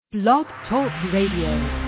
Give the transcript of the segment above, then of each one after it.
Blog Talk Radio.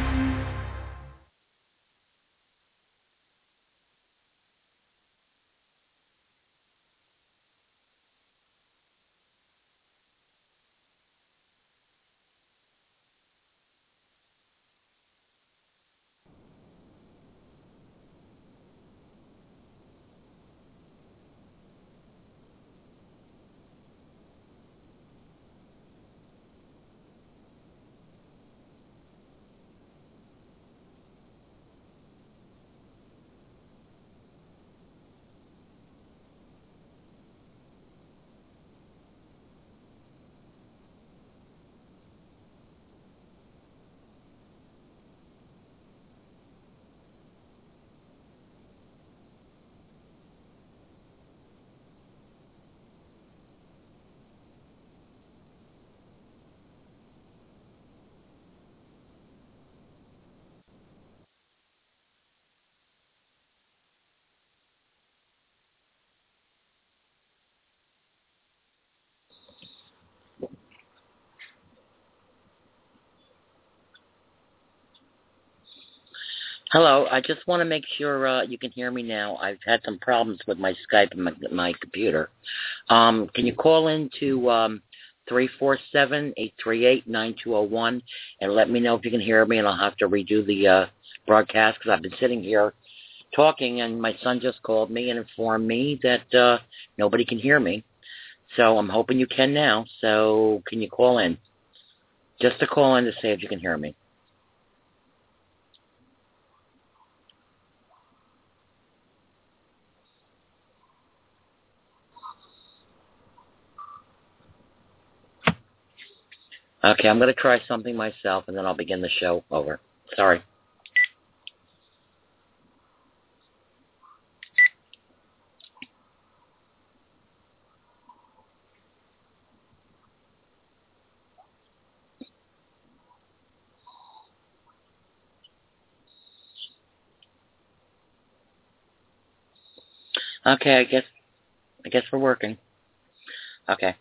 Hello, I just want to make sure you can hear me now. I've had some problems with my Skype and my computer. Can you call in to 347-838-9201 and let me know if you can hear me, and I'll have to redo the broadcast because I've been sitting here talking, and my son just called me and informed me that nobody can hear me. So I'm hoping you can now. So can you call in? Just to call in to say if you can hear me. Okay, I'm going to try something myself, and then I'll begin the show over. Sorry. Okay, I guess we're working. Okay.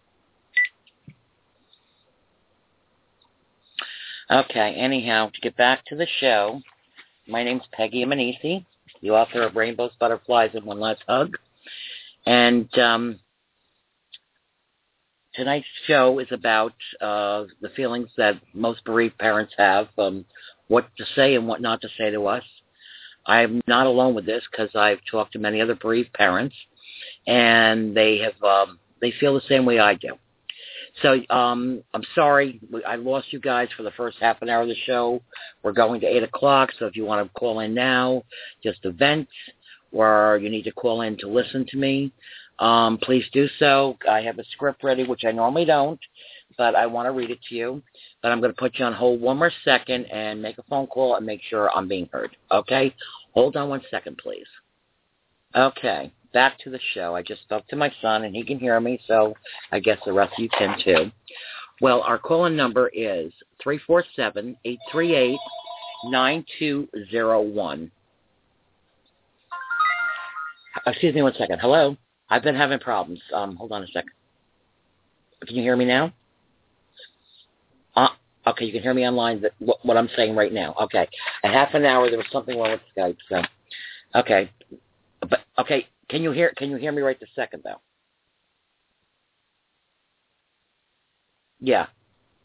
Okay, anyhow, to get back to the show, my name's Peggy Amanisi, the author of Rainbows, Butterflies, and One Last Hug. And tonight's show is about the feelings that most bereaved parents have, what to say and what not to say to us. I'm not alone with this because I've talked to many other bereaved parents, and they feel the same way I do. So I'm sorry, I lost you guys for the first half an hour of the show. We're going to 8 o'clock, so if you want to call in now, just to vent, or you need to call in to listen to me, please do so. I have a script ready, which I normally don't, but I want to read it to you. But I'm going to put you on hold one more second and make a phone call and make sure I'm being heard. Okay? Hold on 1 second, please. Okay. Back to the show. I just spoke to my son, and he can hear me, so I guess the rest of you can too. Well, our call-in number is 347-838-9201. Excuse me 1 second. Hello? I've been having problems. Hold on a second. Can you hear me now? Okay, you can hear me online, what I'm saying right now. Okay. A half an hour, there was something wrong with Skype, so. Okay. But, okay. Can you hear me right this second, though? Yeah.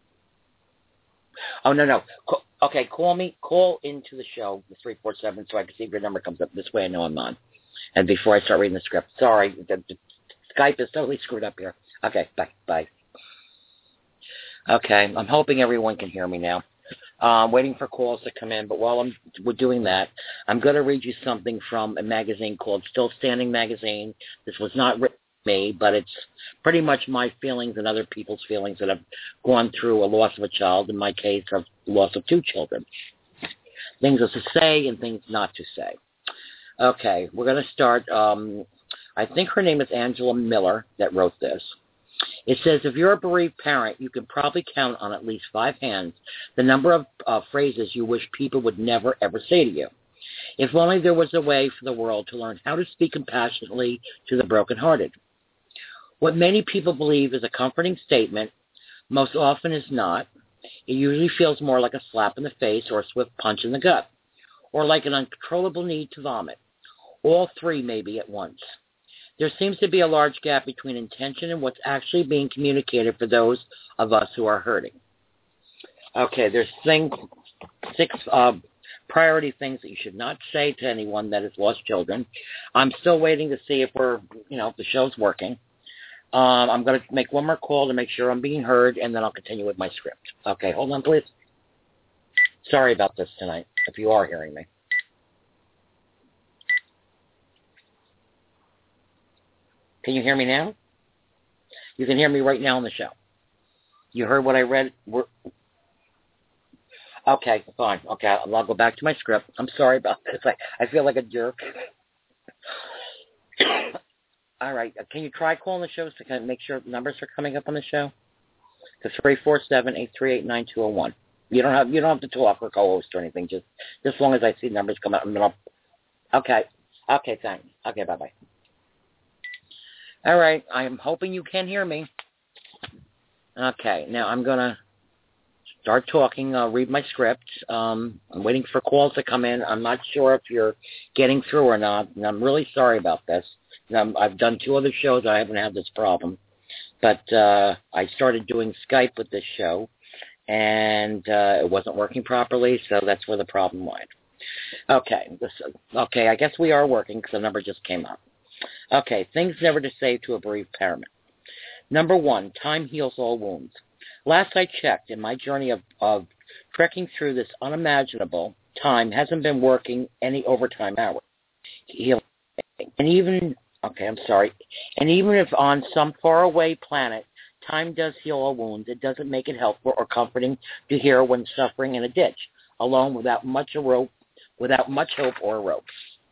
Oh, no. Okay, call into the show, the 347, so I can see if your number comes up. This way I know I'm on. And before I start reading the script. Sorry, the Skype is totally screwed up here. Okay, bye. Okay, I'm hoping everyone can hear me now. Waiting for calls to come in, but while we're doing that, I'm going to read you something from a magazine called Still Standing Magazine. This was not written by me, but it's pretty much my feelings and other people's feelings that have gone through a loss of a child, in my case, of the loss of 2 children. Things to say and things not to say. Okay, we're going to start. I think her name is Angela Miller that wrote this. It says, if you're a bereaved parent, you can probably count on at least 5 hands the number of phrases you wish people would never, ever say to you. If only there was a way for the world to learn how to speak compassionately to the brokenhearted. What many people believe is a comforting statement most often is not. It usually feels more like a slap in the face or a swift punch in the gut, or like an uncontrollable need to vomit. All three maybe at once. There seems to be a large gap between intention and what's actually being communicated for those of us who are hurting. Okay, there's six priority things that you should not say to anyone that has lost children. I'm still waiting to see if if the show's working. I'm going to make one more call to make sure I'm being heard, and then I'll continue with my script. Okay, hold on, please. Sorry about this tonight, if you are hearing me. Can you hear me now? You can hear me right now on the show. You heard what I read? Okay, fine. Okay, I'll go back to my script. I'm sorry about this. I feel like a jerk. All right. Can you try calling the show to kind of make sure the numbers are coming up on the show? It's 347-838-9201. You don't have to talk or co-host or anything. Just as long as I see numbers come up. Okay. Okay, thanks. Okay, bye-bye. All right. I'm hoping you can hear me. Okay. Now I'm going to start talking. I'll read my script. I'm waiting for calls to come in. I'm not sure if you're getting through or not, and I'm really sorry about this. I've done 2 other shows. I haven't had this problem. But I started doing Skype with this show, and it wasn't working properly, so that's where the problem lied. Okay. Okay, I guess we are working because the number just came up. Okay, things never to say to a bereaved parent. Number 1, time heals all wounds. Last I checked, in my journey of trekking through this unimaginable time hasn't been working any overtime hours. And even if on some faraway planet time does heal all wounds, it doesn't make it helpful or comforting to hear when suffering in a ditch, alone without much hope or a rope.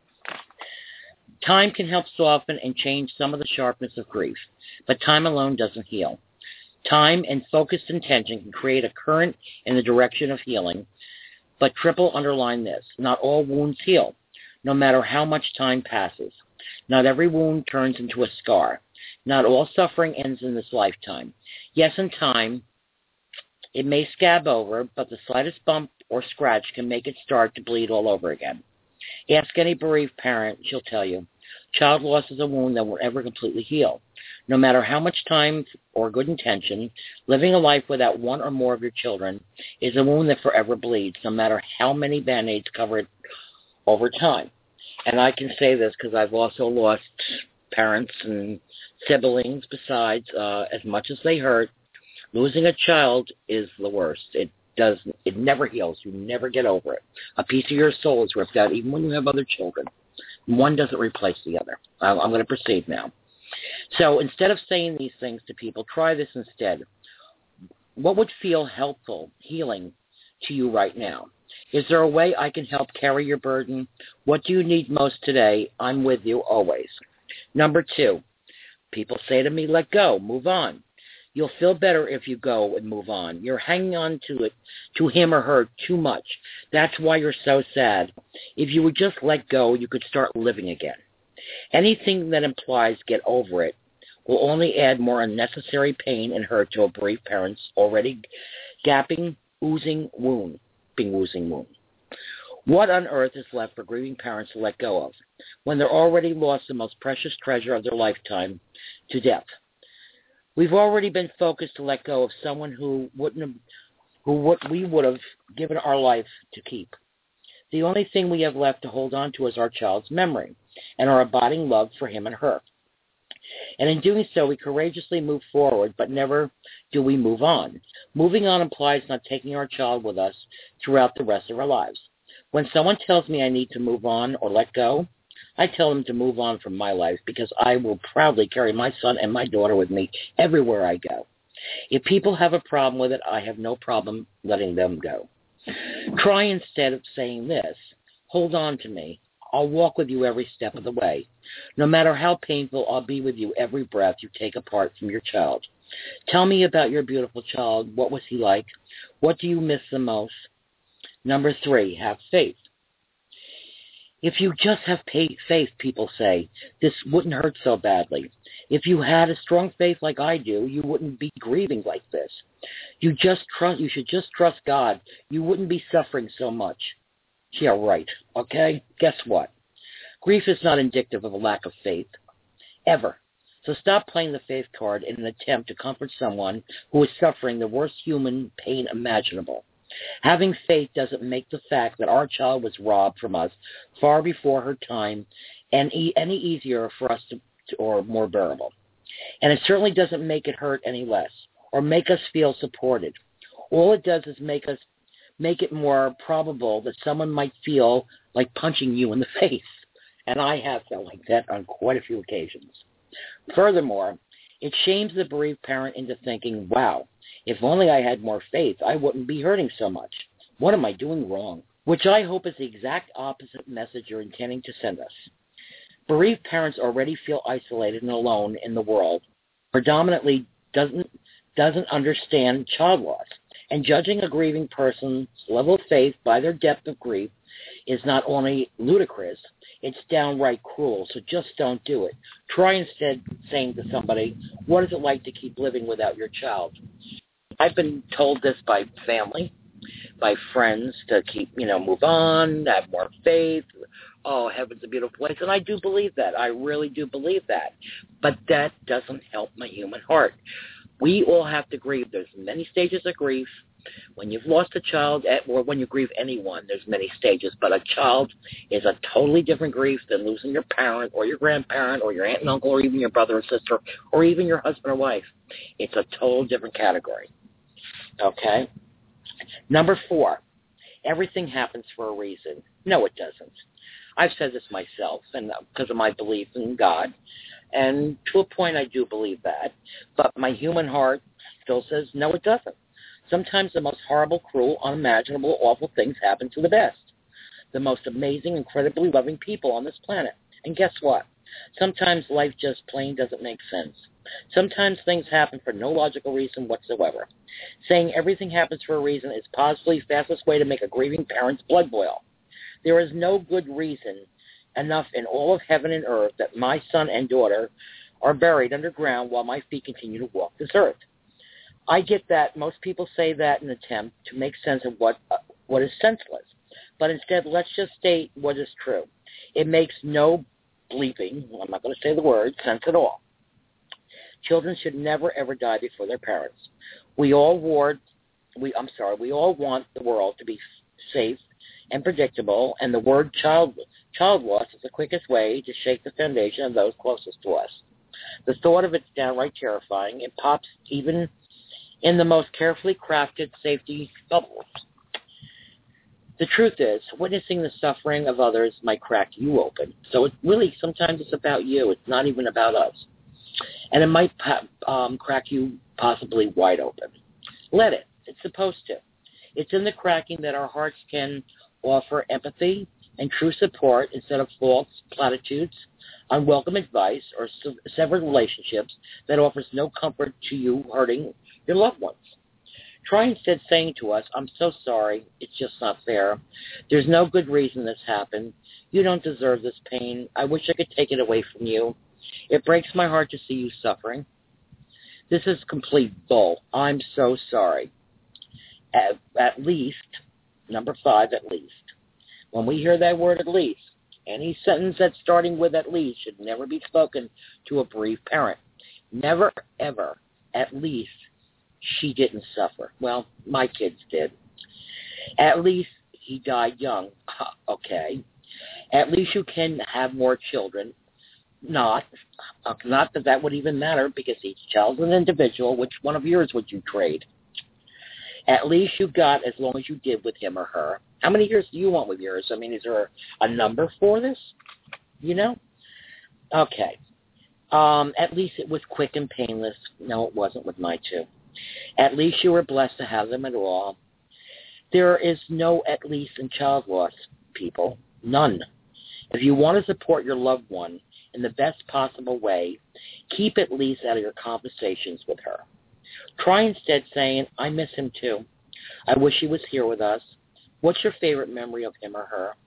Time can help soften and change some of the sharpness of grief, but time alone doesn't heal. Time and focused intention can create a current in the direction of healing, but triple underline this: not all wounds heal, no matter how much time passes. Not every wound turns into a scar. Not all suffering ends in this lifetime. Yes, in time, it may scab over, but the slightest bump or scratch can make it start to bleed all over again. Ask any bereaved parent, she'll tell you. Child loss is a wound that won't ever completely heal. No matter how much time or good intention, living a life without one or more of your children is a wound that forever bleeds, no matter how many Band-Aids cover it over time. And I can say this because I've also lost parents and siblings besides. As much as they hurt, losing a child is the worst. It never heals. You never get over it. A piece of your soul is ripped out, even when you have other children. One doesn't replace the other. I'm going to proceed now. So instead of saying these things to people, try this instead. What would feel helpful, healing to you right now? Is there a way I can help carry your burden? What do you need most today? I'm with you always. Number 2, people say to me, let go, move on. You'll feel better if you go and move on. You're hanging on to him or her too much. That's why you're so sad. If you would just let go, you could start living again. Anything that implies get over it will only add more unnecessary pain and hurt to a bereaved parent's already gaping, oozing wound. What on earth is left for grieving parents to let go of when they're already lost the most precious treasure of their lifetime to death? We've already been focused to let go of someone who we would have given our life to keep. The only thing we have left to hold on to is our child's memory and our abiding love for him and her. And in doing so, we courageously move forward, but never do we move on. Moving on implies not taking our child with us throughout the rest of our lives. When someone tells me I need to move on or let go, I tell them to move on from my life because I will proudly carry my son and my daughter with me everywhere I go. If people have a problem with it, I have no problem letting them go. Try instead of saying this: hold on to me. I'll walk with you every step of the way. No matter how painful, I'll be with you every breath you take apart from your child. Tell me about your beautiful child. What was he like? What do you miss the most? Number 3, have faith. If you just have faith, people say, this wouldn't hurt so badly. If you had a strong faith like I do, you wouldn't be grieving like this. You should just trust God. You wouldn't be suffering so much. Yeah, right. Okay? Guess what? Grief is not indicative of a lack of faith. Ever. So stop playing the faith card in an attempt to comfort someone who is suffering the worst human pain imaginable. Having faith doesn't make the fact that our child was robbed from us far before her time any easier for us or more bearable. And it certainly doesn't make it hurt any less or make us feel supported. All it does is make it more probable that someone might feel like punching you in the face. And I have felt like that on quite a few occasions. Furthermore, it shames the bereaved parent into thinking, wow, if only I had more faith, I wouldn't be hurting so much. What am I doing wrong? Which I hope is the exact opposite message you're intending to send us. Bereaved parents already feel isolated and alone in the world, predominantly doesn't understand child loss. And judging a grieving person's level of faith by their depth of grief is not only ludicrous, it's downright cruel, so just don't do it. Try instead saying to somebody, what is it like to keep living without your child? I've been told this by family, by friends, to keep, move on, have more faith. Oh, heaven's a beautiful place. And I do believe that. I really do believe that. But that doesn't help my human heart. We all have to grieve. There's many stages of grief. When you've lost a child, or when you grieve anyone, there's many stages. But a child is a totally different grief than losing your parent or your grandparent or your aunt and uncle or even your brother or sister or even your husband or wife. It's a total different category. Okay? Number 4, everything happens for a reason. No, it doesn't. I've said this myself, and because of my belief in God, and to a point I do believe that, but my human heart still says, no, it doesn't. Sometimes the most horrible, cruel, unimaginable, awful things happen to the best, the most amazing, incredibly loving people on this planet. And guess what? Sometimes life just plain doesn't make sense. Sometimes things happen for no logical reason whatsoever. Saying everything happens for a reason is possibly the fastest way to make a grieving parent's blood boil. There is no good reason enough in all of heaven and earth that my son and daughter are buried underground while my feet continue to walk this earth. I get that most people say that in an attempt to make sense of what is senseless. But instead, let's just state what is true. It makes no bleeping, I'm not going to say the word, sense at all. Children should never, ever die before their parents. We all want the world to be safe and predictable, and the word child loss is the quickest way to shake the foundation of those closest to us. The thought of it's downright terrifying. It pops even in the most carefully crafted safety bubbles. The truth is, witnessing the suffering of others might crack you open. So it really, sometimes it's about you. It's not even about us. And it might crack you possibly wide open. Let it. It's supposed to. It's in the cracking that our hearts can offer empathy and true support instead of false platitudes, unwelcome advice, or severed relationships that offers no comfort to you hurting your loved ones. Try instead saying to us, I'm so sorry, it's just not fair. There's no good reason this happened. You don't deserve this pain. I wish I could take it away from you. It breaks my heart to see you suffering. This is complete bull. I'm so sorry. At least, number 5, at least. When we hear that word at least, any sentence that's starting with at least should never be spoken to a bereaved parent. Never, ever, at least, she didn't suffer. Well, my kids did. At least he died young. Okay. At least you can have more children. Not that would even matter, because each child's an individual. Which one of yours would you trade? At least you got as long as you did with him or her. How many years do you want with yours? I mean, is there a number for this? Okay. At least it was quick and painless. No, it wasn't with my 2. At least you were blessed to have them at all. There is no at least in child loss, people. None. If you want to support your loved one in the best possible way, keep at least out of your conversations with her. Try instead saying, I miss him too. I wish he was here with us. What's your favorite memory of him or her?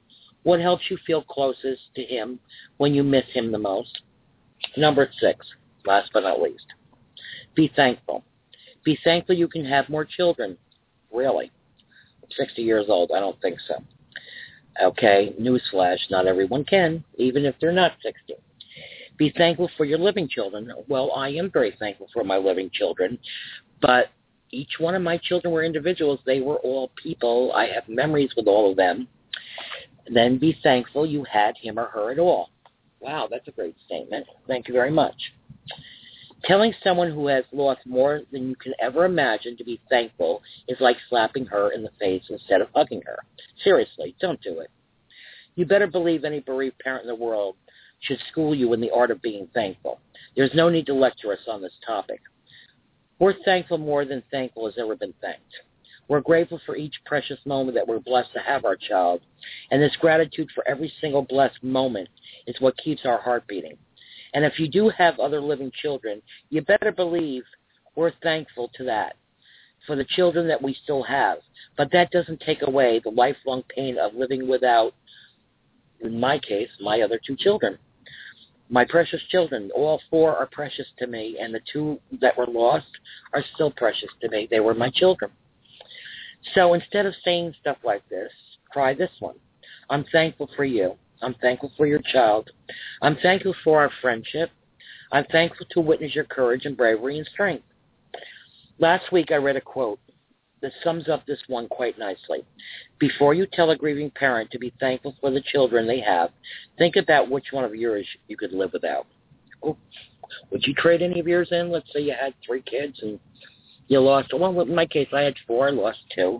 What helps you feel closest to him when you miss him the most? Number 6, last but not least, be thankful. Be thankful you can have more children. Really? I'm 60 years old. I don't think so. Okay, newsflash, not everyone can, even if they're not 60. Be thankful for your living children. Well, I am very thankful for my living children, but each one of my children were individuals. They were all people. I have memories with all of them. Then be thankful you had him or her at all. Wow, that's a great statement. Thank you very much. Telling someone who has lost more than you can ever imagine to be thankful is like slapping her in the face instead of hugging her. Seriously, don't do it. You better believe any bereaved parent in the world should school you in the art of being thankful. There's no need to lecture us on this topic. We're thankful more than thankful has ever been thanked. We're grateful for each precious moment that we're blessed to have our child, and this gratitude for every single blessed moment is what keeps our heart beating. And if you do have other living children, you better believe we're thankful to that, for the children that we still have. But that doesn't take away the lifelong pain of living without, in my case, my other 2 children. My precious children, all 4 are precious to me, and the 2 that were lost are still precious to me. They were my children. So instead of saying stuff like this, try this one. I'm thankful for you. I'm thankful for your child. I'm thankful for our friendship. I'm thankful to witness your courage and bravery and strength. Last week I read a quote that sums up this one quite nicely. Before you tell a grieving parent to be thankful for the children they have, think about which one of yours you could live without. Oh, would you trade any of yours in? Let's say you had 3 kids and you lost, well, in my case I had 4, I lost 2.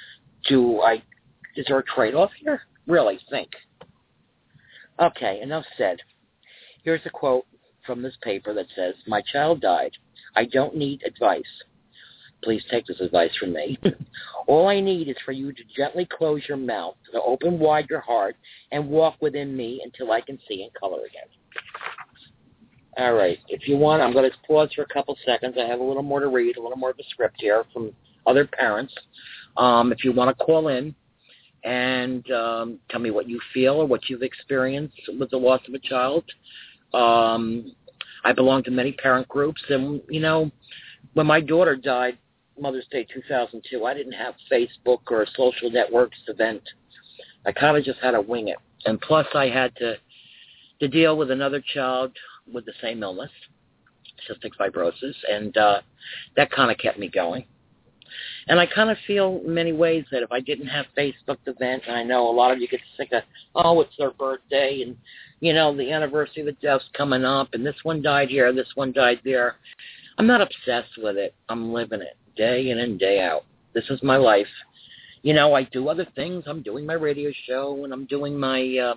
Is there a trade-off here? Really, think. Okay, enough said. Here's a quote from this paper that says, "My child died. I don't need advice. Please take this advice from me. All I need is for you to gently close your mouth, to open wide your heart, and walk within me until I can see in color again." All right, if you want, I'm going to pause for a couple seconds. I have a little more to read, a little more of a script here from other parents. If you want to call in and tell me what you feel or what you've experienced with the loss of a child. I belong to many parent groups, and, you know, when my daughter died, Mother's Day 2002, I didn't have Facebook or social networks to vent. I kind of just had to wing it. And plus I had to deal with another child with the same illness, cystic fibrosis, and that kind of kept me going. And I kind of feel in many ways that if I didn't have Facebook to vent, and I know a lot of you get sick of, oh, it's their birthday, and, you know, the anniversary of the death's coming up, and this one died here, this one died there. I'm not obsessed with it. I'm living it day in and day out. This is my life. You know, I do other things. I'm doing my radio show, and I'm doing my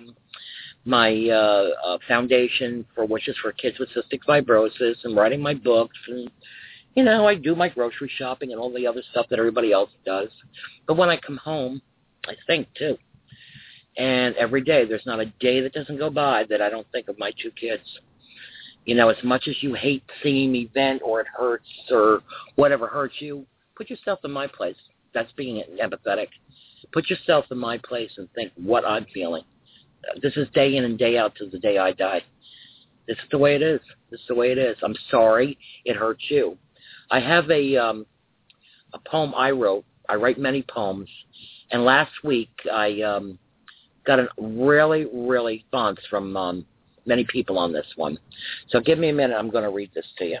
foundation for Wishes for Kids with Cystic Fibrosis, and writing my books, and, you know, I do my grocery shopping and all the other stuff that everybody else does. But when I come home, I think, too. And every day, there's not a day that doesn't go by that I don't think of my 2 kids. You know, as much as you hate seeing me vent or it hurts or whatever hurts you, put yourself in my place. That's being empathetic. Put yourself in my place and think what I'm feeling. This is day in and day out till the day I die. This is the way it is. This is the way it is. I'm sorry it hurts you. I have a poem I wrote. I write many poems. And last week I got a really, really response from many people on this one. So give me a minute. I'm going to read this to you.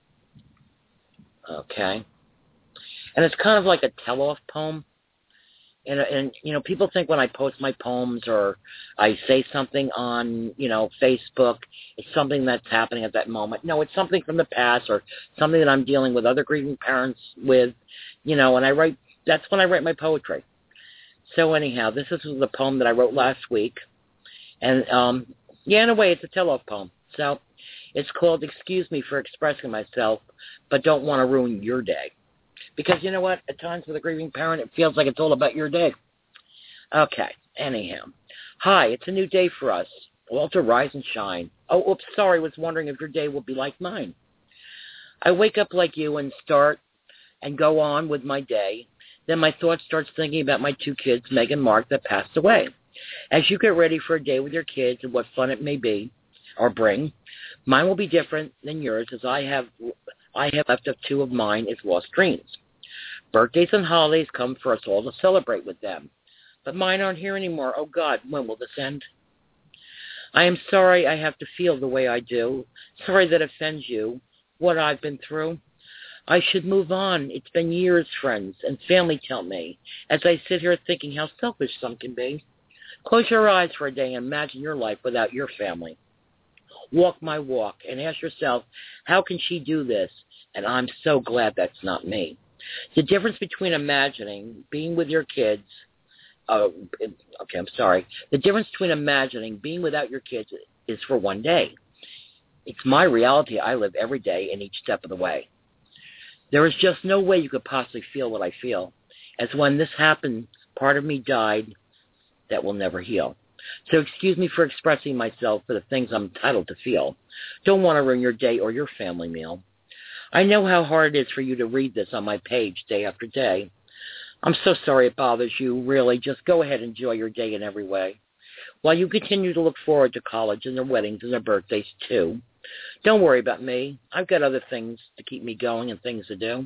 Okay. And it's kind of like a tell-off poem. And, you know, people think when I post my poems or I say something on, you know, Facebook, it's something that's happening at that moment. No, it's something from the past or something that I'm dealing with other grieving parents with, you know, and that's when I write my poetry. So anyhow, this is the poem that I wrote last week. And, yeah, in a way, it's a tell-off poem. So it's called "Excuse Me for Expressing Myself, but Don't Want to Ruin Your Day." Because you know what? At times with a grieving parent, it feels like it's all about your day. Okay, anyhow. Hi, it's a new day for us. All to rise and shine. Oh, oops, sorry, was wondering if your day will be like mine. I wake up like you and start and go on with my day. Then my thoughts starts thinking about my 2 kids, Meg and Mark, that passed away. As you get ready for a day with your kids and what fun it may be or bring, mine will be different than yours, as I have left of two of mine as lost dreams. Birthdays and holidays come for us all to celebrate with them. But mine aren't here anymore. Oh, God, when will this end? I am sorry I have to feel the way I do. Sorry that offends you, what I've been through. I should move on. It's been years, friends, and family tell me, as I sit here thinking how selfish some can be. Close your eyes for a day and imagine your life without your family. Walk my walk and ask yourself, how can she do this? And I'm so glad that's not me. The difference between imagining being with your kids, the difference between imagining being without your kids is for one day. It's my reality I live every day and each step of the way. There is just no way you could possibly feel what I feel, as when this happened, part of me died that will never heal. So excuse me for expressing myself for the things I'm entitled to feel. Don't want to ruin your day or your family meal. I know how hard it is for you to read this on my page day after day. I'm so sorry it bothers you, really. Just go ahead and enjoy your day in every way. While you continue to look forward to college and their weddings and their birthdays, too. Don't worry about me. I've got other things to keep me going and things to do.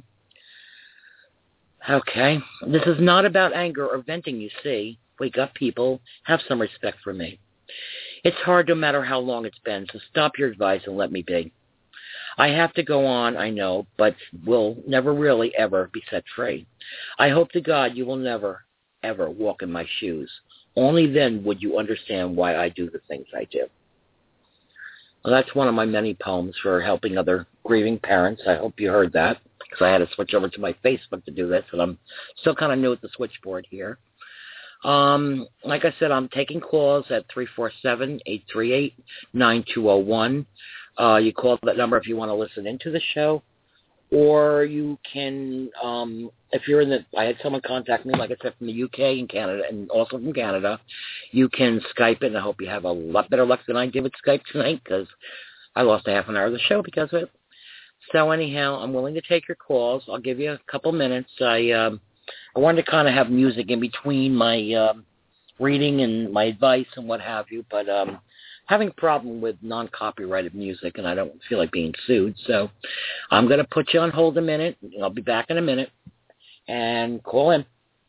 Okay. This is not about anger or venting, you see. Wake up, people. Have some respect for me. It's hard no matter how long it's been, so stop your advice and let me be. I have to go on, I know, but will never really ever be set free. I hope to God you will never, ever walk in my shoes. Only then would you understand why I do the things I do. Well, that's one of my many poems for helping other grieving parents. I hope you heard that, because I had to switch over to my Facebook to do this, and I'm still kind of new at the switchboard here. Like I said, I'm taking calls at 347-838-9201. You call that number if you want to listen into the show, or you can, if you're I had someone contact me, like I said, from the UK and Canada, and also from Canada. You can Skype it, and I hope you have a lot better luck than I did with Skype tonight, because I lost a half an hour of the show because of it. So anyhow, I'm willing to take your calls. I'll give you a couple minutes. I wanted to kind of have music in between my reading and my advice and what have you, but having a problem with non-copyrighted music, and I don't feel like being sued, so I'm going to put you on hold a minute. I'll be back in a minute, and call in.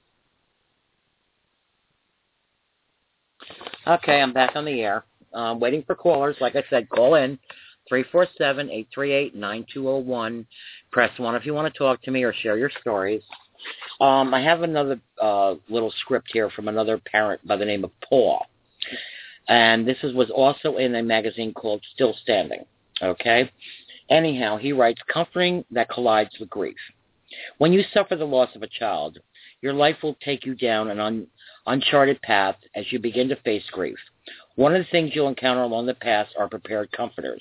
Okay, I'm back on the air. Waiting for callers. Like I said, call in. 347-838-9201. Press 1 if you want to talk to me or share your stories. I have another little script here from another parent by the name of Paul. And this was also in a magazine called Still Standing. Okay? Anyhow, he writes, comforting that collides with grief. When you suffer the loss of a child, your life will take you down an uncharted path as you begin to face grief. One of the things you'll encounter along the path are unprepared comforters.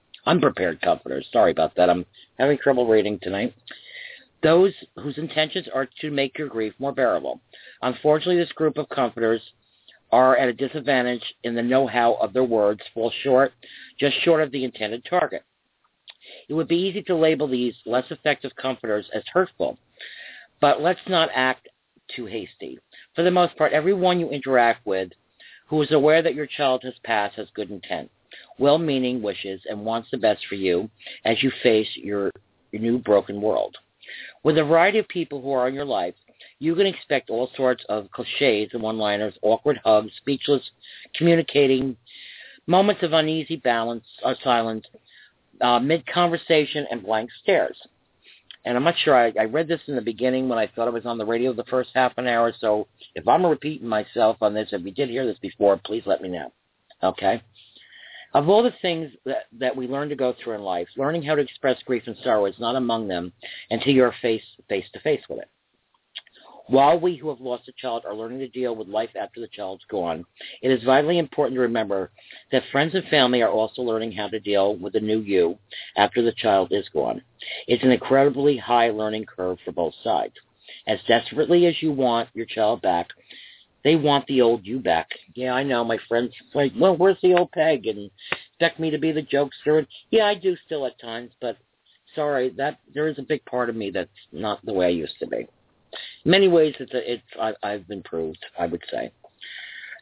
Sorry about that. I'm having trouble reading tonight. Those whose intentions are to make your grief more bearable. Unfortunately, this group of comforters are at a disadvantage in the know-how of their words, fall just short of the intended target. It would be easy to label these less effective comforters as hurtful, but let's not act too hasty. For the most part, everyone you interact with who is aware that your child has passed has good intent, well-meaning wishes, and wants the best for you as you face your new broken world. With a variety of people who are in your life, you can expect all sorts of cliches and one-liners, awkward hugs, speechless communicating, moments of uneasy balance or silence, mid-conversation, and blank stares. And I'm not sure, I read this in the beginning when I thought I was on the radio the first half an hour, so if I'm repeating myself on this, if you did hear this before, please let me know. Okay? Of all the things that we learn to go through in life, learning how to express grief and sorrow is not among them until you're face-to-face with it. While we who have lost a child are learning to deal with life after the child's gone, it is vitally important to remember that friends and family are also learning how to deal with the new you after the child is gone. It's an incredibly high learning curve for both sides. As desperately as you want your child back, they want the old you back. Yeah, I know, my friends like, well, where's the old Peg? And expect me to be the jokester. And yeah, I do still at times, but sorry, that there is a big part of me that's not the way I used to be. In many ways, I've improved, I would say.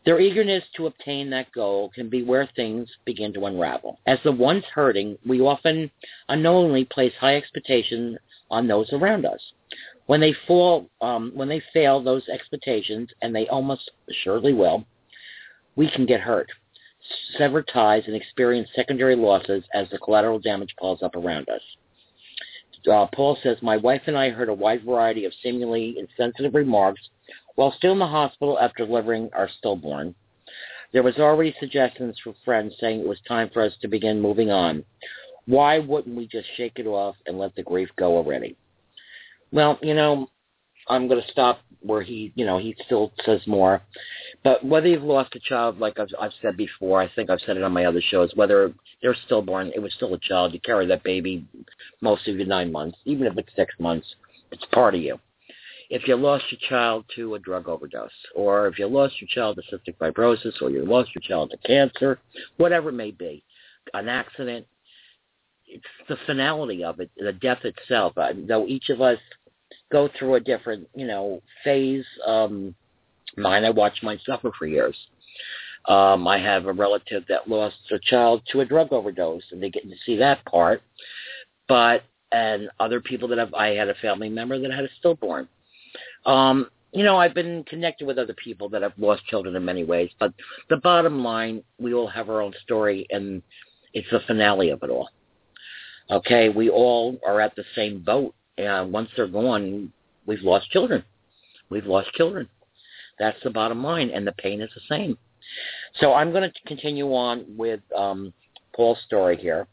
Their eagerness to obtain that goal can be where things begin to unravel. As the ones hurting, we often unknowingly place high expectations on those around us. When they fail those expectations, and they almost assuredly will, we can get hurt, sever ties, and experience secondary losses as the collateral damage piles up around us. Paul says, my wife and I heard a wide variety of seemingly insensitive remarks while still in the hospital after delivering our stillborn. There was already suggestions from friends saying it was time for us to begin moving on. Why wouldn't we just shake it off and let the grief go already? Well, I'm going to stop where he still says more. But whether you've lost a child, like I've said before, I think I've said it on my other shows, whether they're stillborn, it was still a child. You carry that baby most of your 9 months. Even if it's 6 months, it's part of you. If you lost your child to a drug overdose, or if you lost your child to cystic fibrosis, or you lost your child to cancer, whatever it may be, an accident, it's the finality of it, the death itself. Though each of us go through a different, phase. I watched mine suffer for years. I have a relative that lost a child to a drug overdose, and they get to see that part. And other people I had a family member that had a stillborn. I've been connected with other people that have lost children in many ways, but the bottom line, we all have our own story, and it's the finale of it all. Okay, we all are at the same boat, and once they're gone, we've lost children. We've lost children. That's the bottom line, and the pain is the same. So I'm going to continue on with Paul's story here.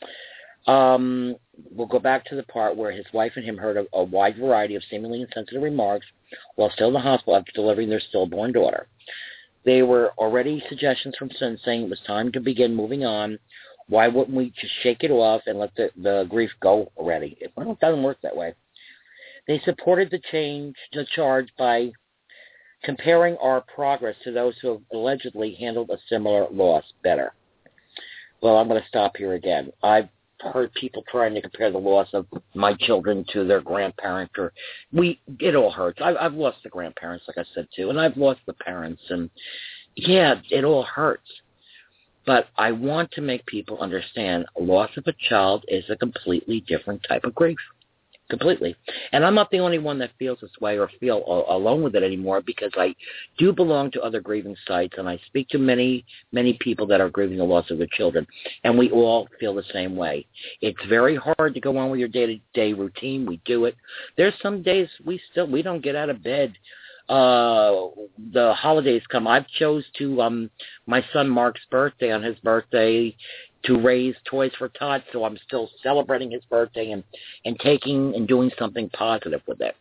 We'll go back to the part where his wife and him heard a wide variety of seemingly insensitive remarks while still in the hospital after delivering their stillborn daughter. There were already suggestions from friends saying it was time to begin moving on. Why wouldn't we just shake it off and let the grief go already? It doesn't work that way. They supported the charge by comparing our progress to those who have allegedly handled a similar loss better. Well, I'm going to stop here again. I've heard people trying to compare the loss of my children to their grandparent. It all hurts. I've lost the grandparents, like I said, too, and I've lost the parents. And, yeah, it all hurts. But I want to make people understand a loss of a child is a completely different type of grief. Completely. And I'm not the only one that feels this way or feel alone with it anymore, because I do belong to other grieving sites, and I speak to many, many people that are grieving the loss of their children, and we all feel the same way. It's very hard to go on with your day-to-day routine. We do it. There's some days we don't get out of bed. The holidays come. I've chose to, my son Mark's birthday, on his birthday, to raise toys for Todd, so I'm still celebrating his birthday and taking and doing something positive with it,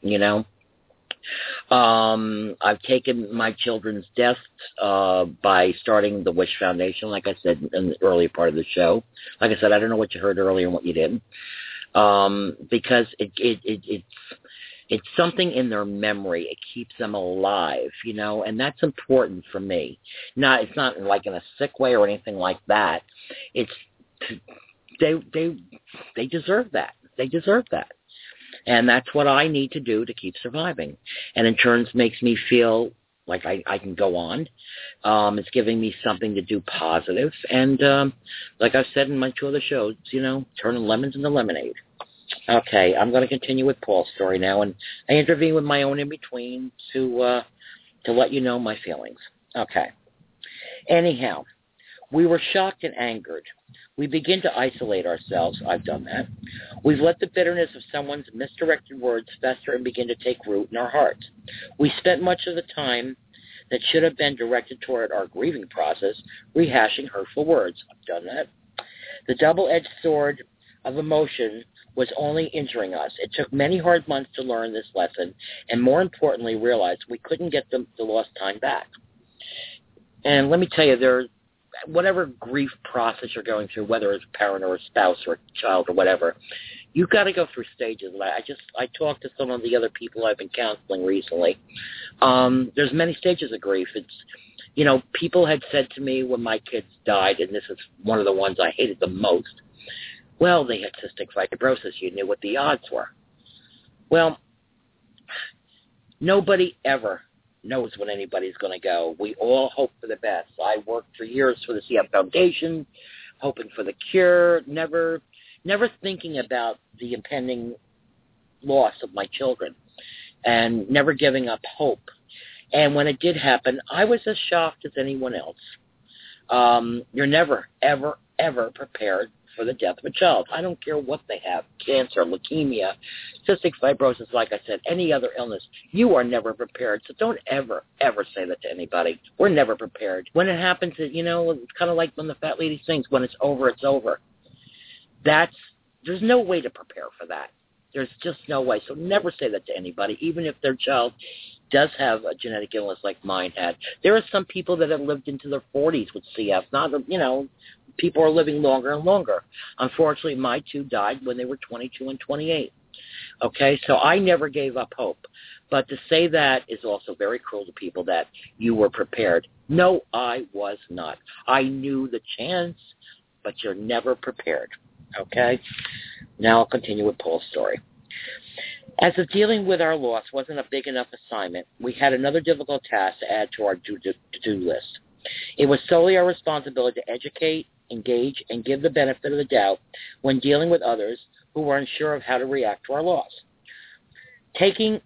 I've taken my children's deaths by starting the Wish Foundation, like I said in the earlier part of the show. Like I said, I don't know what you heard earlier and what you didn't, because it's something in their memory. It keeps them alive, and that's important for me. It's not like in a sick way or anything like that. It's they deserve that. They deserve that. And that's what I need to do to keep surviving. And in turn makes me feel like I can go on. It's giving me something to do positive. And like I've said in my two other shows, turning lemons into lemonade. Okay, I'm going to continue with Paul's story now, and I intervene with my own in-between to let you know my feelings. Okay. Anyhow, we were shocked and angered. We begin to isolate ourselves. I've done that. We've let the bitterness of someone's misdirected words fester and begin to take root in our hearts. We spent much of the time that should have been directed toward our grieving process rehashing hurtful words. I've done that. The double-edged sword of emotion was only injuring us. It took many hard months to learn this lesson, and more importantly, realize we couldn't get the lost time back. And let me tell you, whatever grief process you're going through, whether it's a parent or a spouse or a child or whatever, you've got to go through stages. I talked to some of the other people I've been counseling recently. There's many stages of grief. It's, people had said to me when my kids died, and this is one of the ones I hated the most, well, they had cystic fibrosis. You knew what the odds were. Well, nobody ever knows when anybody's going to go. We all hope for the best. I worked for years for the CF Foundation, hoping for the cure, never thinking about the impending loss of my children, and never giving up hope. And when it did happen, I was as shocked as anyone else. You're never, ever, ever prepared for the death of a child. I don't care what they have, cancer, leukemia, cystic fibrosis, like I said, any other illness. You are never prepared. So don't ever, ever say that to anybody. We're never prepared. When it happens, it's kind of like when the fat lady sings, when it's over, it's over. There's no way to prepare for that. There's just no way. So never say that to anybody, even if their child does have a genetic illness like mine had. There are some people that have lived into their 40s with CF. People are living longer and longer. Unfortunately, my two died when they were 22 and 28. Okay, so I never gave up hope. But to say that is also very cruel to people that you were prepared. No, I was not. I knew the chance, but you're never prepared. Okay? Now I'll continue with Paul's story. As if dealing with our loss wasn't a big enough assignment, we had another difficult task to add to our to-do list. It was solely our responsibility to educate, engage, and give the benefit of the doubt when dealing with others who were unsure of how to react to our loss. Taking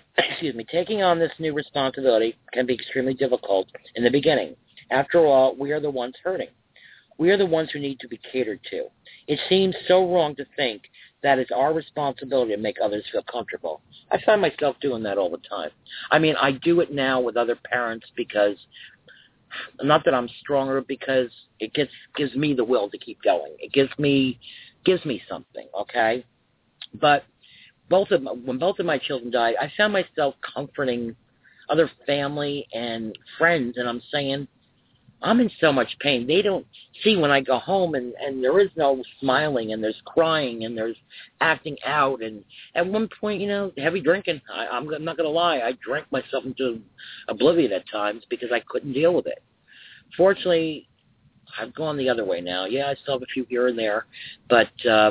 on this new responsibility can be extremely difficult in the beginning. After all, we are the ones hurting. We are the ones who need to be catered to. It seems so wrong to think that it's our responsibility to make others feel comfortable. I find myself doing that all the time. I mean, I do it now with other parents because, not that I'm stronger, because it gives me the will to keep going. It gives me something, okay? But when both of my children died, I found myself comforting other family and friends, and I'm saying, I'm in so much pain. They don't see when I go home and there is no smiling and there's crying and there's acting out. And at one point, heavy drinking. I'm not going to lie. I drank myself into oblivion at times because I couldn't deal with it. Fortunately, I've gone the other way now. Yeah, I still have a few here and there, but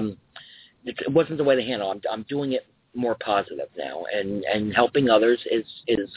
it wasn't the way to handle it. I'm doing it more positive now, and helping others is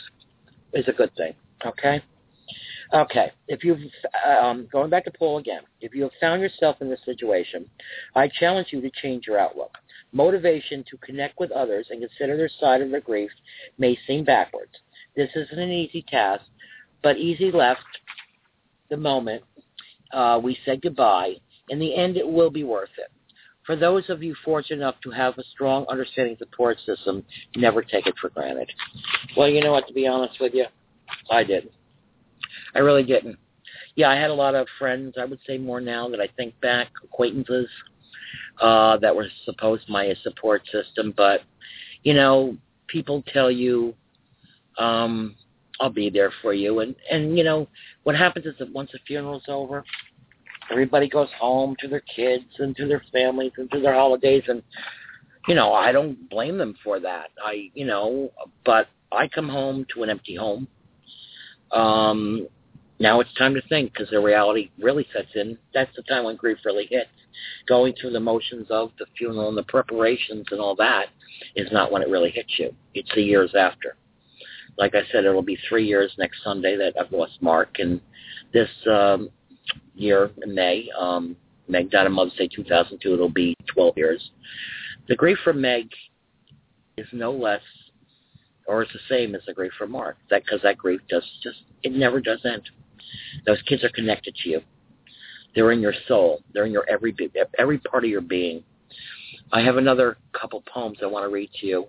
a good thing. Okay. Okay, if you've, going back to Paul again, if you have found yourself in this situation, I challenge you to change your outlook. Motivation to connect with others and consider their side of their grief may seem backwards. This isn't an easy task, but easy left the moment we say goodbye. In the end, it will be worth it. For those of you fortunate enough to have a strong understanding support system, never take it for granted. Well, you know what, to be honest with you, I didn't. I really didn't. Yeah, I had a lot of friends, I would say more now that I think back, acquaintances that were supposed my support system. But, people tell you, I'll be there for you. And what happens is that once the funeral's over, everybody goes home to their kids and to their families and to their holidays. And, I don't blame them for that. But I come home to an empty home. Now it's time to think, because the reality really sets in. That's the time when grief really hits. Going through the motions of the funeral and the preparations and all that is not when it really hits you. It's the years after. Like I said, it'll be 3 years next Sunday that I've lost Mark, and this year in May, Meg died on Mother's Day 2002, it'll be 12 years. The grief for Meg is no less, or it's the same as the grief for Mark, because that grief it never does end. Those kids are connected to you. They're in your soul. They're in your every part of your being. I have another couple poems I want to read to you.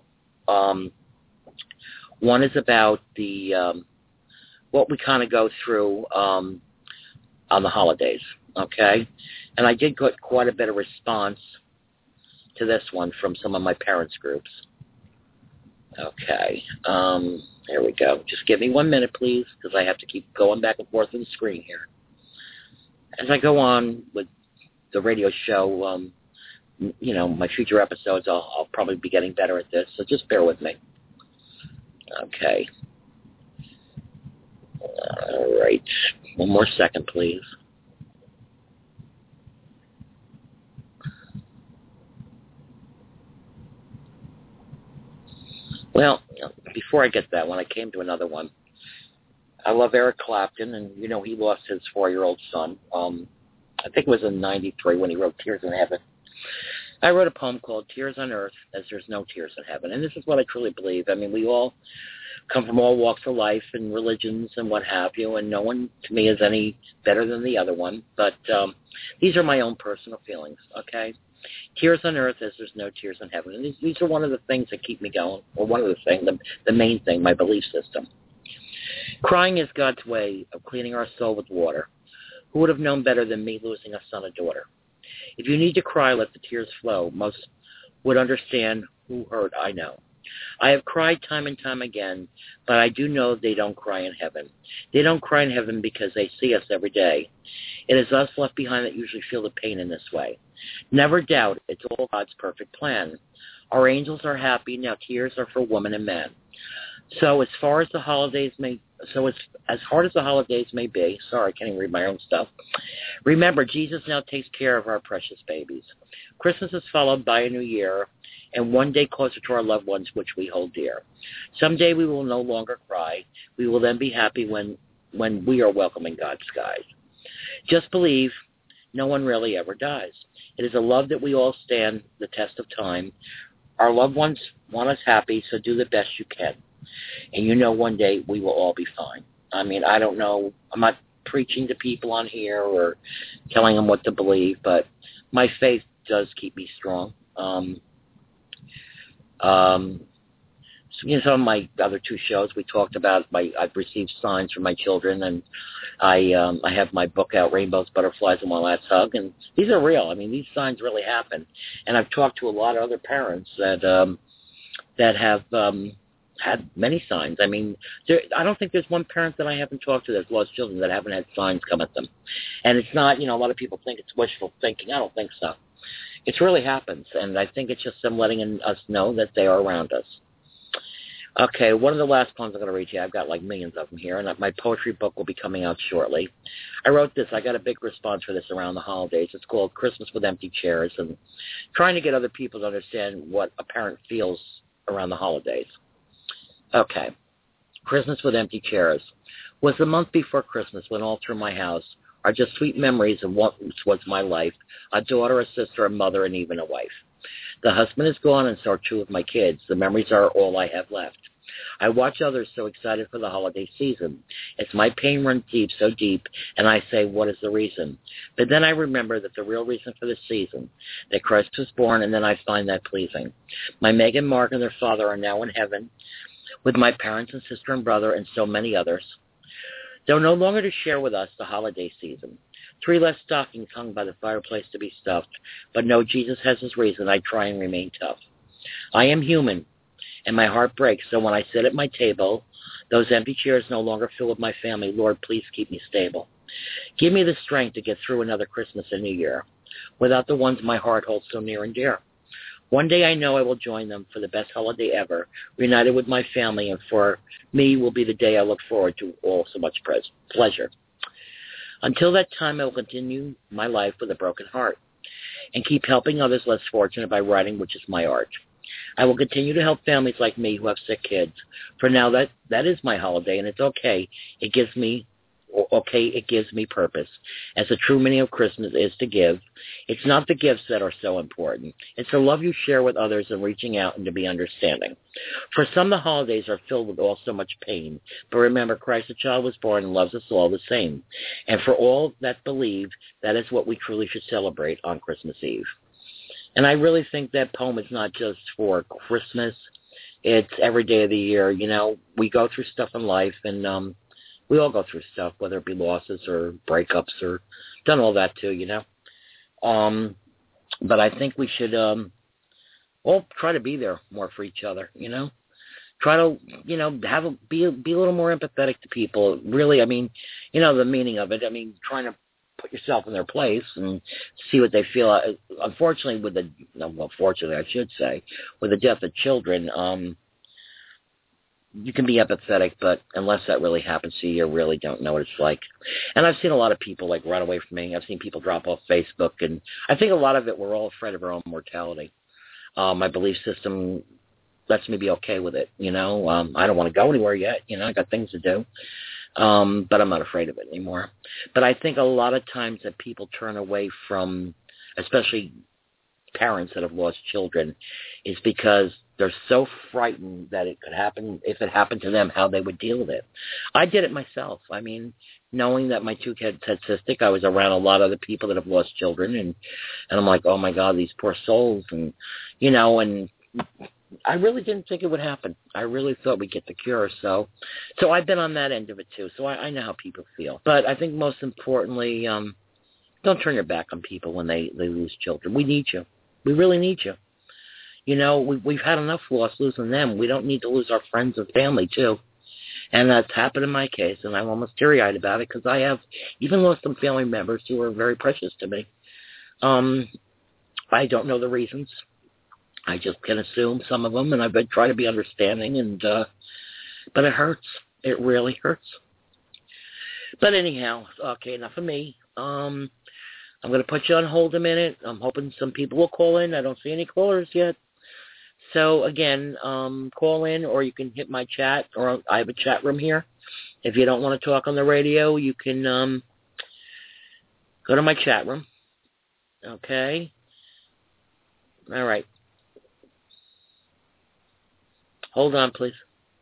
One is about the what we kind of go through on the holidays, okay? And I did get quite a bit of response to this one from some of my parents' groups. Okay, there we go. Just give me 1 minute, please, because I have to keep going back and forth on the screen here. As I go on with the radio show, my future episodes, I'll probably be getting better at this, so just bear with me. Okay. All right. 1 more second, please. Well, before I get that one, I came to another one. I love Eric Clapton, and, he lost his 4-year-old son. I think it was in 93 when he wrote Tears in Heaven. I wrote a poem called Tears on Earth as There's No Tears in Heaven, and this is what I truly believe. I mean, we all come from all walks of life and religions and what have you, and no one, to me, is any better than the other one, but these are my own personal feelings, okay? Tears on Earth as There's No Tears in Heaven, and these are one of the things that keep me going, or one of the things, the main thing, my belief system. Crying is God's way of cleaning our soul with water. Who would have known better than me losing a son or daughter? If you need to cry, let the tears flow. Most would understand who hurt, I know. I have cried time and time again, but I do know they don't cry in heaven. They don't cry in heaven because they see us every day. It is us left behind that usually feel the pain in this way. Never doubt it's all God's perfect plan. Our angels are happy, now tears are for woman and man. So as hard as the holidays may be, sorry, I can't even read my own stuff, remember, Jesus now takes care of our precious babies. Christmas is followed by a new year, and one day closer to our loved ones, which we hold dear. Someday we will no longer cry. We will then be happy when we are welcoming God's skies. Just believe no one really ever dies. It is a love that we all stand the test of time. Our loved ones want us happy, so do the best you can. And one day we will all be fine. I mean, I don't know. I'm not preaching to people on here or telling them what to believe, but my faith does keep me strong. Some of my other 2 shows we talked about, I've received signs from my children, and I have my book out, Rainbows, Butterflies, and One Last Hug, and these are real. I mean, these signs really happen. And I've talked to a lot of other parents that have had many signs. I mean, I don't think there's one parent that I haven't talked to that's lost children that haven't had signs come at them. And it's not, a lot of people think it's wishful thinking. I don't think so. It really happens, and I think it's just them letting us know that they are around us. Okay, one of the last poems I'm going to read to you, I've got like millions of them here, and my poetry book will be coming out shortly. I wrote this. I got a big response for this around the holidays. It's called Christmas with Empty Chairs, and trying to get other people to understand what a parent feels around the holidays. Okay, Christmas with Empty Chairs. Was the month before Christmas when all through my house are just sweet memories of what was my life, a daughter, a sister, a mother, and even a wife. The husband is gone, and so are 2 of my kids. The memories are all I have left. I watch others so excited for the holiday season. It's my pain runs deep, so deep, and I say, what is the reason? But then I remember that the real reason for this season, that Christ was born, and then I find that pleasing. My Meg and Mark and their father are now in heaven, with my parents and sister and brother and so many others. They're no longer to share with us the holiday season. 3 less stockings hung by the fireplace to be stuffed, but no, Jesus has his reason. I try and remain tough. I am human, and my heart breaks, so when I sit at my table, those empty chairs no longer fill with my family. Lord, please keep me stable. Give me the strength to get through another Christmas and New Year without the ones my heart holds so near and dear. One day I know I will join them for the best holiday ever, reunited with my family, and for me will be the day I look forward to all so much pleasure. Until that time, I will continue my life with a broken heart and keep helping others less fortunate by writing, which is my art. I will continue to help families like me who have sick kids. For now, that is my holiday, and it's okay. It gives me purpose, as the true meaning of Christmas is to give. It's not the gifts that are so important. It's the love you share with others and reaching out and to be understanding. For some, the holidays are filled with all so much pain. But remember, Christ the child was born and loves us all the same. And for all that believe, that is what we truly should celebrate on Christmas Eve. And I really think that poem is not just for Christmas. It's every day of the year. We go through stuff in life, and we all go through stuff, whether it be losses or breakups or done all that too, But I think we should all try to be there more for each other, Try to, be a little more empathetic to people. Really, I mean, the meaning of it. I mean, trying to put yourself in their place and see what they feel. Unfortunately, with the death of children, you can be empathetic, but unless that really happens to you, you really don't know what it's like. And I've seen a lot of people run away from me. I've seen people drop off Facebook, and I think a lot of it, we're all afraid of our own mortality. My belief system lets me be okay with it. I don't want to go anywhere yet. I got things to do. But I'm not afraid of it anymore. But I think a lot of times that people turn away from, especially parents that have lost children, is because they're so frightened that it could happen, if it happened to them, how they would deal with it. I did it myself. I mean, knowing that my two kids had cystic, I was around a lot of other people that have lost children, and I'm like, oh my God, these poor souls, and and I really didn't think it would happen. I really thought we'd get the cure. So I've been on that end of it too. So I know how people feel. But I think most importantly, don't turn your back on people when they lose children. We need you. We really need you. We've had enough loss losing them. We don't need to lose our friends and family too. And that's happened in my case, and I'm almost teary-eyed about it because I have even lost some family members who are very precious to me. I don't know the reasons. I just can assume some of them, and I've been trying to be understanding, but it hurts. It really hurts. But anyhow, okay, enough of me. I'm going to put you on hold a minute. I'm hoping some people will call in. I don't see any callers yet. So, again, call in, or you can hit my chat, or I have a chat room here. If you don't want to talk on the radio, you can go to my chat room. Okay? All right. Hold on, please.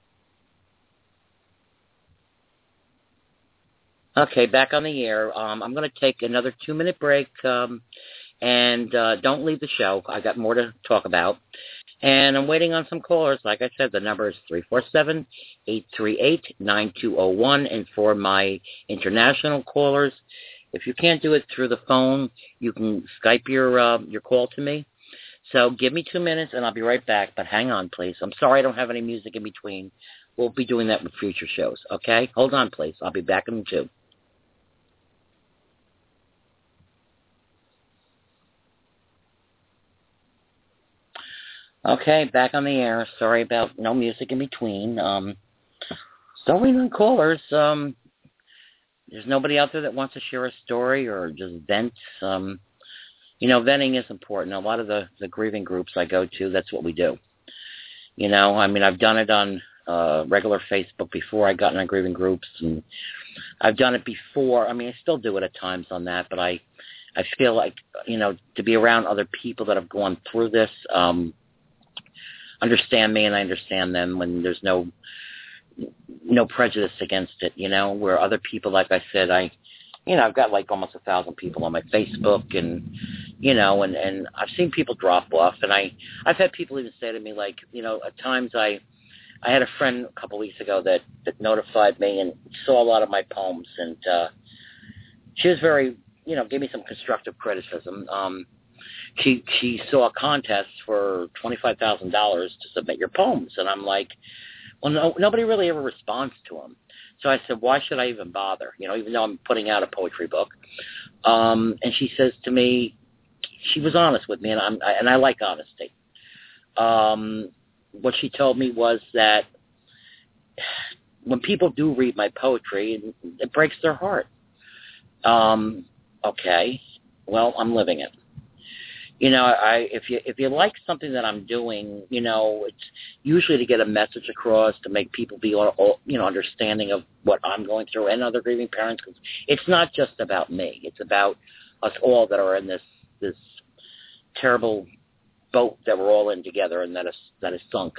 Okay, back on the air. I'm going to take another 2-minute break, and don't leave the show. I got more to talk about. And I'm waiting on some callers. Like I said, the number is 347-838-9201. And for my international callers, if you can't do it through the phone, you can Skype your call to me. So give me 2 minutes, and I'll be right back. But hang on, please. I'm sorry I don't have any music in between. We'll be doing that with future shows, okay? Hold on, please. I'll be back in 2. Okay, back on the air. Sorry about no music in between. Still waiting on callers. There's nobody out there that wants to share a story or just vent. Venting is important. A lot of the grieving groups I go to, that's what we do. I've done it on regular Facebook before I got in grieving groups, and I've done it before. I still do it at times on that, but I feel like, to be around other people that have gone through this, understand me and I understand them, when there's no prejudice against it, where other people, like I said, I've got like almost 1,000 people on my Facebook, and I've seen people drop off, and I've had people even say to me, like, at times I had a friend a couple weeks ago that notified me and saw a lot of my poems, and she was very, gave me some constructive criticism. She saw a contest for $25,000 to submit your poems, and I'm like, well, nobody really ever responds to them. So I said, why should I even bother? Even though I'm putting out a poetry book. And she says to me, she was honest with me, and I like honesty. What she told me was that when people do read my poetry, it breaks their heart. Okay, well, I'm living it. If you like something that I'm doing, it's usually to get a message across, to make people be, understanding of what I'm going through, and other grieving parents. Cause it's not just about me; it's about us all that are in this terrible boat that we're all in together, and that is sunk.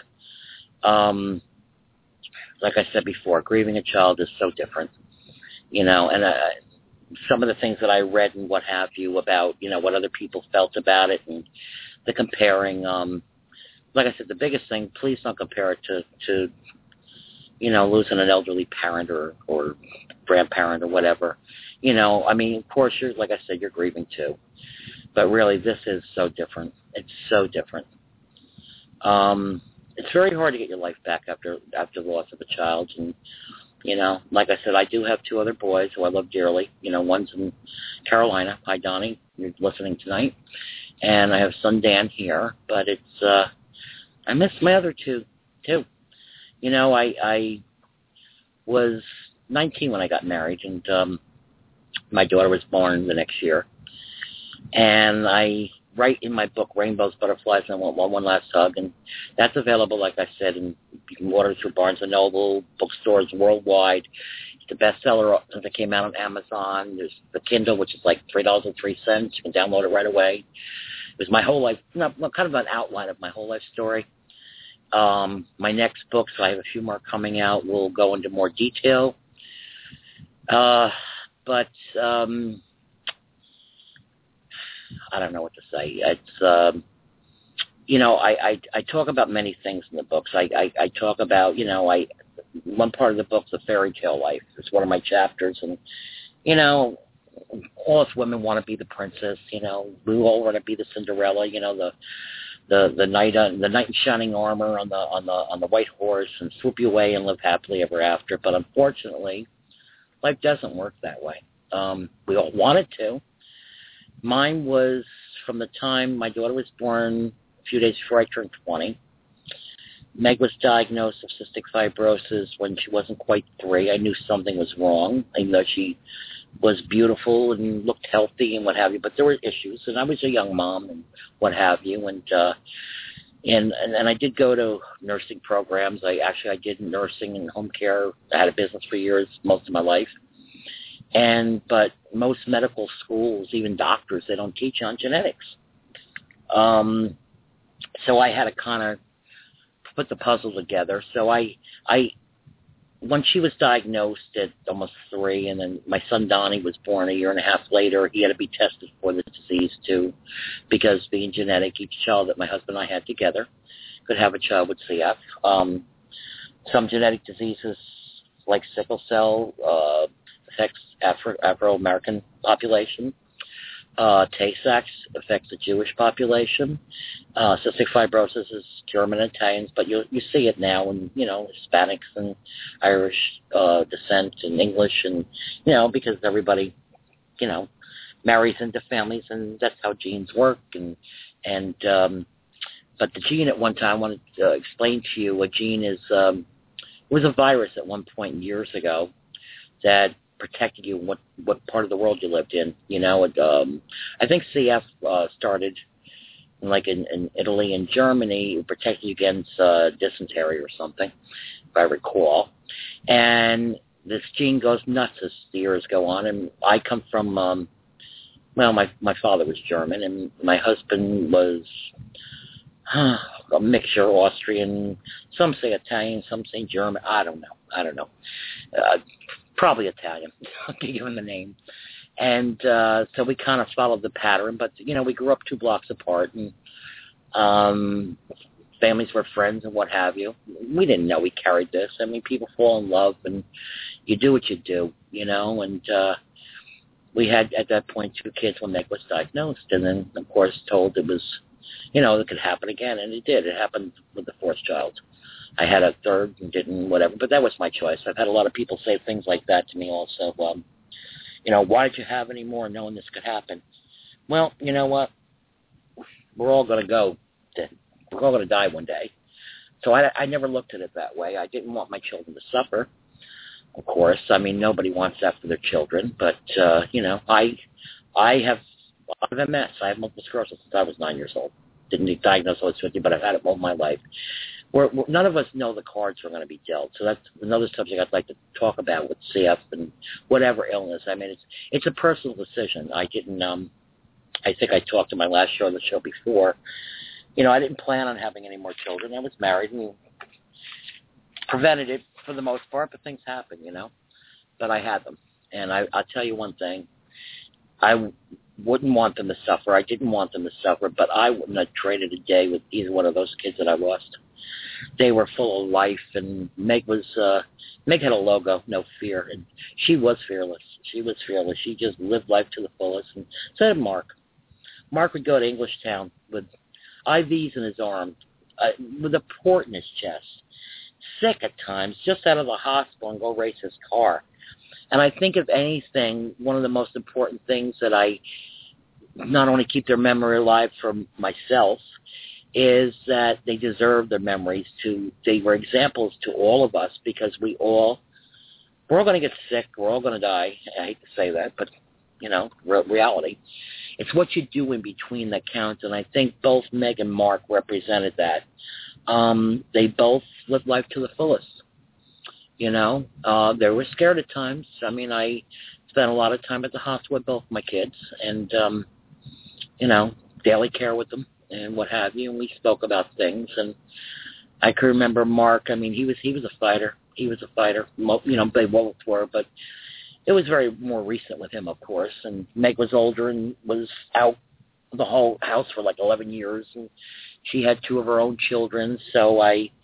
Like I said before, grieving a child is so different, and some of the things that I read and what have you about, what other people felt about it, and the comparing. Like I said, the biggest thing, please don't compare it to losing an elderly parent or grandparent or whatever. Of course, like I said, you're grieving too. But really, this is so different. It's so different. It's very hard to get your life back after the loss of a child, and like I said, I do have 2 other boys who I love dearly. One's in Carolina. Hi, Donnie. You're listening tonight. And I have son Dan here. But it's, I miss my other 2, too. I was 19 when I got married, and my daughter was born the next year. And I write in my book, Rainbows, Butterflies, and I Want One Last Hug. And that's available, like I said, and you can order through Barnes & Noble, bookstores worldwide. the bestseller since it came out on Amazon. There's the Kindle, which is like $3.03. You can download it right away. It was my whole life, kind of an outline of my whole life story. My next book, so I have a few more coming out, will go into more detail. But I don't know what to say. It's, I talk about many things in the books. I talk about, one part of the book's a fairy tale life. It's one of my chapters. And, all us women want to be the princess. We all want to be the Cinderella, the knight in shining armor on the white horse and swoop you away and live happily ever after. But unfortunately, life doesn't work that way. We all want it to. Mine was from the time my daughter was born, a few days before I turned 20. Meg was diagnosed with cystic fibrosis when she wasn't quite 3. I knew something was wrong, even though she was beautiful and looked healthy and what have you. But there were issues, and I was a young mom and what have you. And I did go to nursing programs. I did nursing and home care. I had a business for years, most of my life. But most medical schools, even doctors, they don't teach on genetics. So I had to kind of put the puzzle together. So when she was diagnosed at almost 3, and then my son Donnie was born a year and a half later, he had to be tested for the disease too, because being genetic, each child that my husband and I had together could have a child with CF. Some genetic diseases, like sickle cell, affects Afro-American population. Tay-Sachs affects the Jewish population. Cystic fibrosis is German and Italians, but you see it now in, Hispanics and Irish descent and English, and, because everybody, marries into families, and that's how genes work. But the gene at one time, I wanted to explain to you what gene is. It was a virus at one point years ago that protected you in what part of the world you lived in. I think CF started in Italy and Germany. It protected you against dysentery or something, if I recall. And this gene goes nuts as the years go on. And I come from, my father was German, and my husband was a mixture, Austrian. Some say Italian, some say German. I don't know. Probably Italian, to give him the name. And so we kind of followed the pattern, but, we grew up 2 blocks apart, and families were friends and what have you. We didn't know we carried this. I mean, people fall in love, and you do what you do, and we had, at that point, 2 kids when Meg was diagnosed, and then, of course, told it was, it could happen again, and it did. It happened with the 4th child. I had a 3rd and didn't, whatever, but that was my choice. I've had a lot of people say things like that to me also. Why did you have any more knowing this could happen? Well, you know what? We're all going to go. We're all going to die one day. So I never looked at it that way. I didn't want my children to suffer, of course. I mean, nobody wants that for their children. But, I have MS. I have multiple sclerosis since I was 9 years old. Didn't get diagnosed when I was 50, but I've had it all my life. None of us know the cards are going to be dealt. So that's another subject I'd like to talk about with CF and whatever illness. I mean, it's a personal decision. I didn't. I think I talked to my last show, the show before. I didn't plan on having any more children. I was married and prevented it for the most part, but things happen, But I had them, and I'll tell you one thing. I wouldn't want them to suffer. I didn't want them to suffer, but I wouldn't have traded a day with either one of those kids that I lost. They were full of life, and Meg had a logo, no fear, and she was fearless. She was fearless. She just lived life to the fullest. And so did Mark. Mark would go to Englishtown with IVs in his arm, with a port in his chest, sick at times, just out of the hospital, and go race his car. And I think, if anything, one of the most important things that I not only keep their memory alive for myself is that they deserve their memories. They were examples to all of us, because we're all going to get sick. We're all going to die. I hate to say that, but, reality. It's what you do in between that counts, and I think both Meg and Mark represented that. They both lived life to the fullest. You know, they were scared at times. I mean, I spent a lot of time at the hospital with both my kids, and you know, daily care with them and what have you. And we spoke about things. And I can remember Mark. I mean, he was a fighter. He was a fighter. You know, they both were, but it was very more recent with him, of course. And Meg was older and was out of the whole house for like 11 years, and she had 2 of her own children. So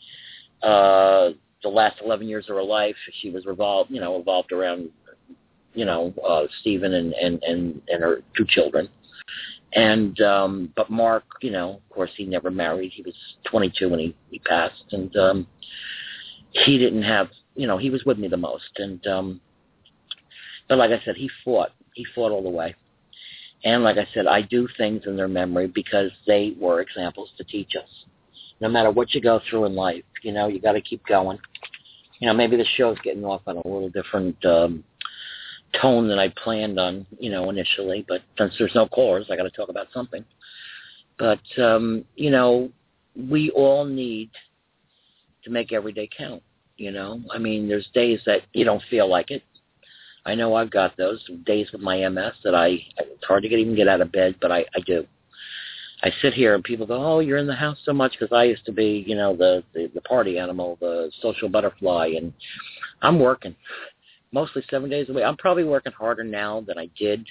the last 11 years of her life, she was revolved around, Stephen and her 2 children. And but Mark, you know, of course, he never married. He was 22 when he passed, and he didn't have, you know, he was with me the most. And but like I said, he fought all the way. And like I said, I do things in their memory because they were examples to teach us. No matter what you go through in life, you know, you got to keep going. You know, maybe the show's getting off on a little different tone than I planned on, you know, initially. But since there's no callers, I got to talk about something. But, you know, we all need to make every day count, you know. I mean, there's days that you don't feel like it. I know I've got those days with my MS that it's hard to even get out of bed, but I do. I sit here and people go, oh, you're in the house so much, because I used to be, you know, the party animal, the social butterfly, and I'm working mostly 7 days a week. I'm probably working harder now than I did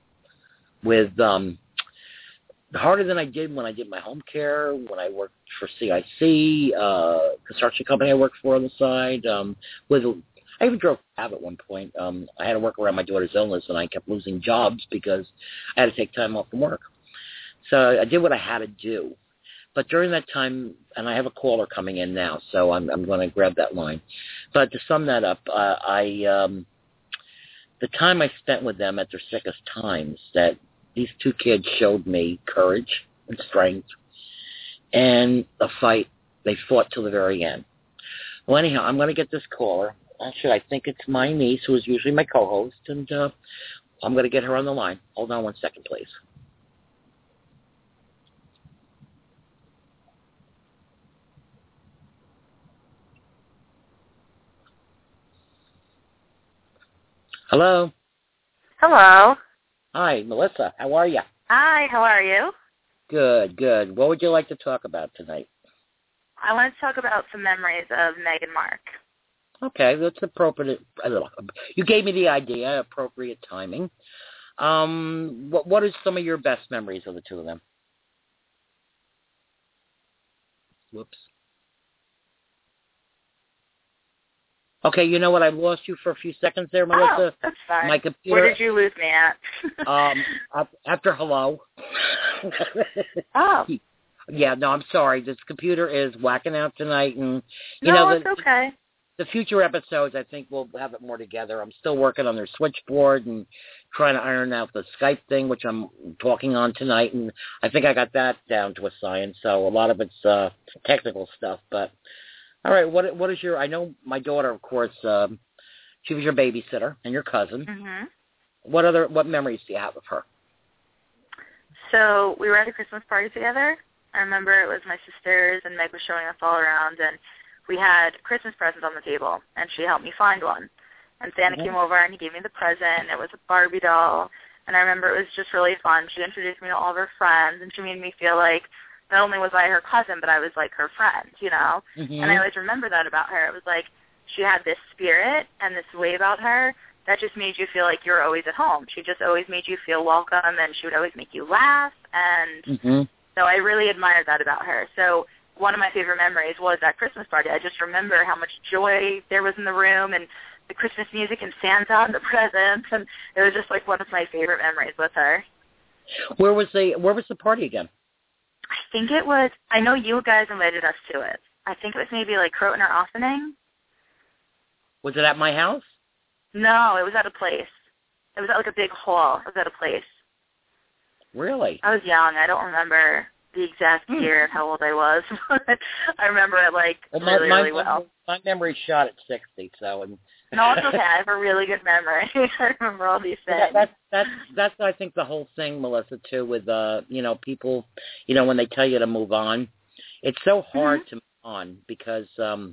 harder than I did when I did my home care, when I worked for CIC, construction company I worked for on the side. I even drove cab at one point. I had to work around my daughter's illness, and I kept losing jobs because I had to take time off from work. So I did what I had to do. But during that time, and I have a caller coming in now, so I'm going to grab that line. But to sum that up, the time I spent with them at their sickest times, that these 2 kids showed me courage and strength and a fight. They fought till the very end. Well, anyhow, I'm going to get this caller. Actually, I think it's my niece, who is usually my co-host, and I'm going to get her on the line. Hold on 1 second, please. Hello? Hello. Hi, Melissa. How are you? Hi, how are you? Good, good. What would you like to talk about tonight? I want to talk about some memories of Meg and Mark. Okay, that's appropriate. You gave me the idea, appropriate timing. What are some of your best memories of the 2 of them? Whoops. Okay, you know what? I lost you for a few seconds there, Melissa. Oh, that's fine. My computer. Where did you lose me at? After hello. Oh. Yeah, no, I'm sorry. This computer is whacking out tonight, and it's okay. The future episodes, I think we'll have it more together. I'm still working on their switchboard and trying to iron out the Skype thing, which I'm talking on tonight, and I think I got that down to a science. So a lot of it's technical stuff, but. All right, what is your? I know my daughter, of course. She was your babysitter and your cousin. Mm-hmm. What memories do you have of her? So we were at a Christmas party together. I remember it was my sisters, and Meg was showing us all around, and we had Christmas presents on the table, and she helped me find one. And Santa came over, and he gave me the present. It was a Barbie doll, and I remember it was just really fun. She introduced me to all of her friends, and she made me feel like not only was I her cousin, but I was like her friend, you know? Mm-hmm. And I always remember that about her. It was like she had this spirit and this way about her that just made you feel like you were always at home. She just always made you feel welcome, and she would always make you laugh. And so I really admired that about her. So one of my favorite memories was that Christmas party. I just remember how much joy there was in the room, and the Christmas music and Santa and the presents, and it was just like one of my favorite memories with her. Where was the party again? I think it was, I know you guys invited us to it. I think it was maybe like Croton or Ossining. Was it at my house? No, it was at a place. It was at like a big hall. It was at a place. Really? I was young. I don't remember the exact year of how old I was. I remember it like really well. My memory's shot at 60, so. No, it's okay. I have a really good memory. I remember all these things. That's I think the whole thing, Melissa, too, with people, when they tell you to move on, it's so hard to move on because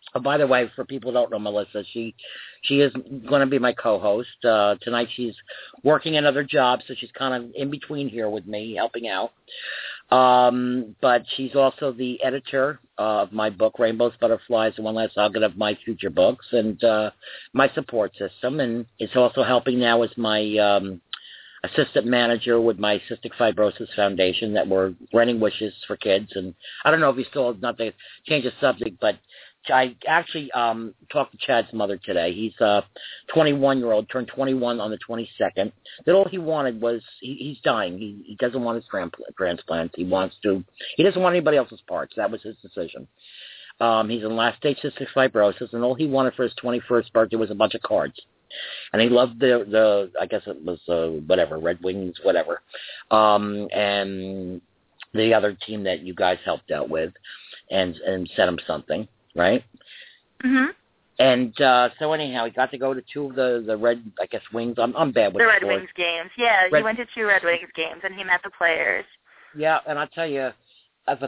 Oh, by the way, for people who don't know Melissa, she is going to be my co-host. Tonight she's working another job, so she's kind of in between here with me, helping out. But she's also the editor of my book, Rainbows, Butterflies, and One Last Nugget of My Future Books, and my support system. And it's also helping now as my assistant manager with my Cystic Fibrosis Foundation that we're granting wishes for kids. And I don't know if you still, not to change the subject, but I actually talked to Chad's mother today. He's a 21-year-old, turned 21 on the 22nd. That all he wanted was, he's dying. He doesn't want his transplant. He doesn't want anybody else's parts. That was his decision. He's in last stage cystic fibrosis, and all he wanted for his 21st birthday was a bunch of cards. And he loved the I guess it was, whatever, Red Wings, whatever, and the other team that you guys helped out with and sent him something. Right? Mm-hmm. And so anyhow, he got to go to two of the Red, I guess, Wings. I'm bad with the Red sports. Wings games. Yeah, he went to 2 Red Wings games, and he met the players. Yeah, and I'll tell you, of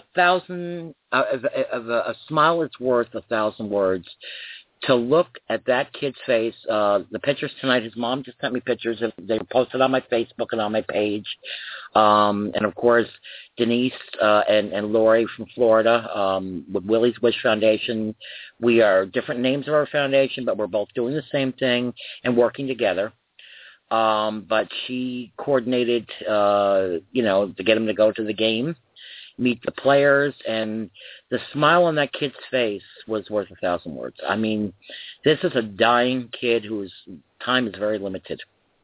a smile is worth 1,000 words. To look at that kid's face, the pictures tonight, his mom just sent me pictures. They were posted on my Facebook and on my page. And, of course, Denise and Lori from Florida with Willie's Wish Foundation. We are different names of our foundation, but we're both doing the same thing and working together. But she coordinated, to get him to go to the game, meet the players, and the smile on that kid's face was worth 1,000 words. I mean, this is a dying kid whose time is very limited,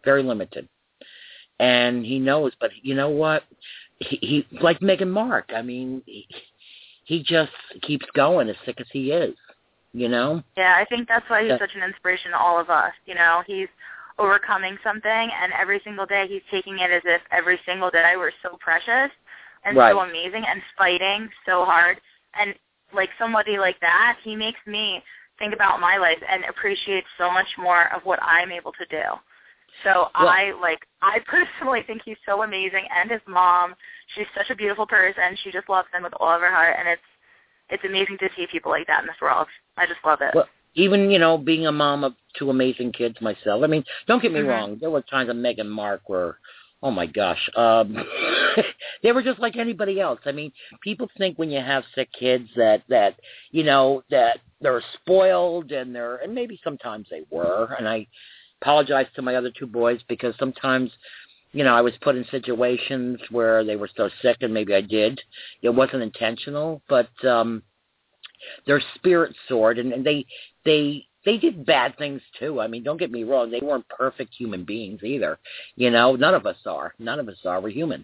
and he knows. But you know what? He like Meghan Mark. I mean, he just keeps going as sick as he is. Yeah, I think that's why he's such an inspiration to all of us. He's overcoming something, and every single day he's taking it as if every single day we're so precious and so amazing and fighting so hard. And like somebody like that, he makes me think about my life and appreciate so much more of what I'm able to do. So I personally think he's so amazing, and his mom, she's such a beautiful person. She just loves him with all of her heart, and it's amazing to see people like that in this world. I just love it. Well, even, being a mom of 2 amazing kids myself. I mean, don't get me wrong. There were times that Meghan Mark were, oh my gosh, they were just like anybody else. I mean, people think when you have sick kids that they're spoiled, and maybe sometimes they were. And I apologize to my other 2 boys because sometimes, I was put in situations where they were so sick, and maybe I did. It wasn't intentional, but their spirit soared, and they did bad things too. I mean, don't get me wrong. They weren't perfect human beings either. None of us are. We're human,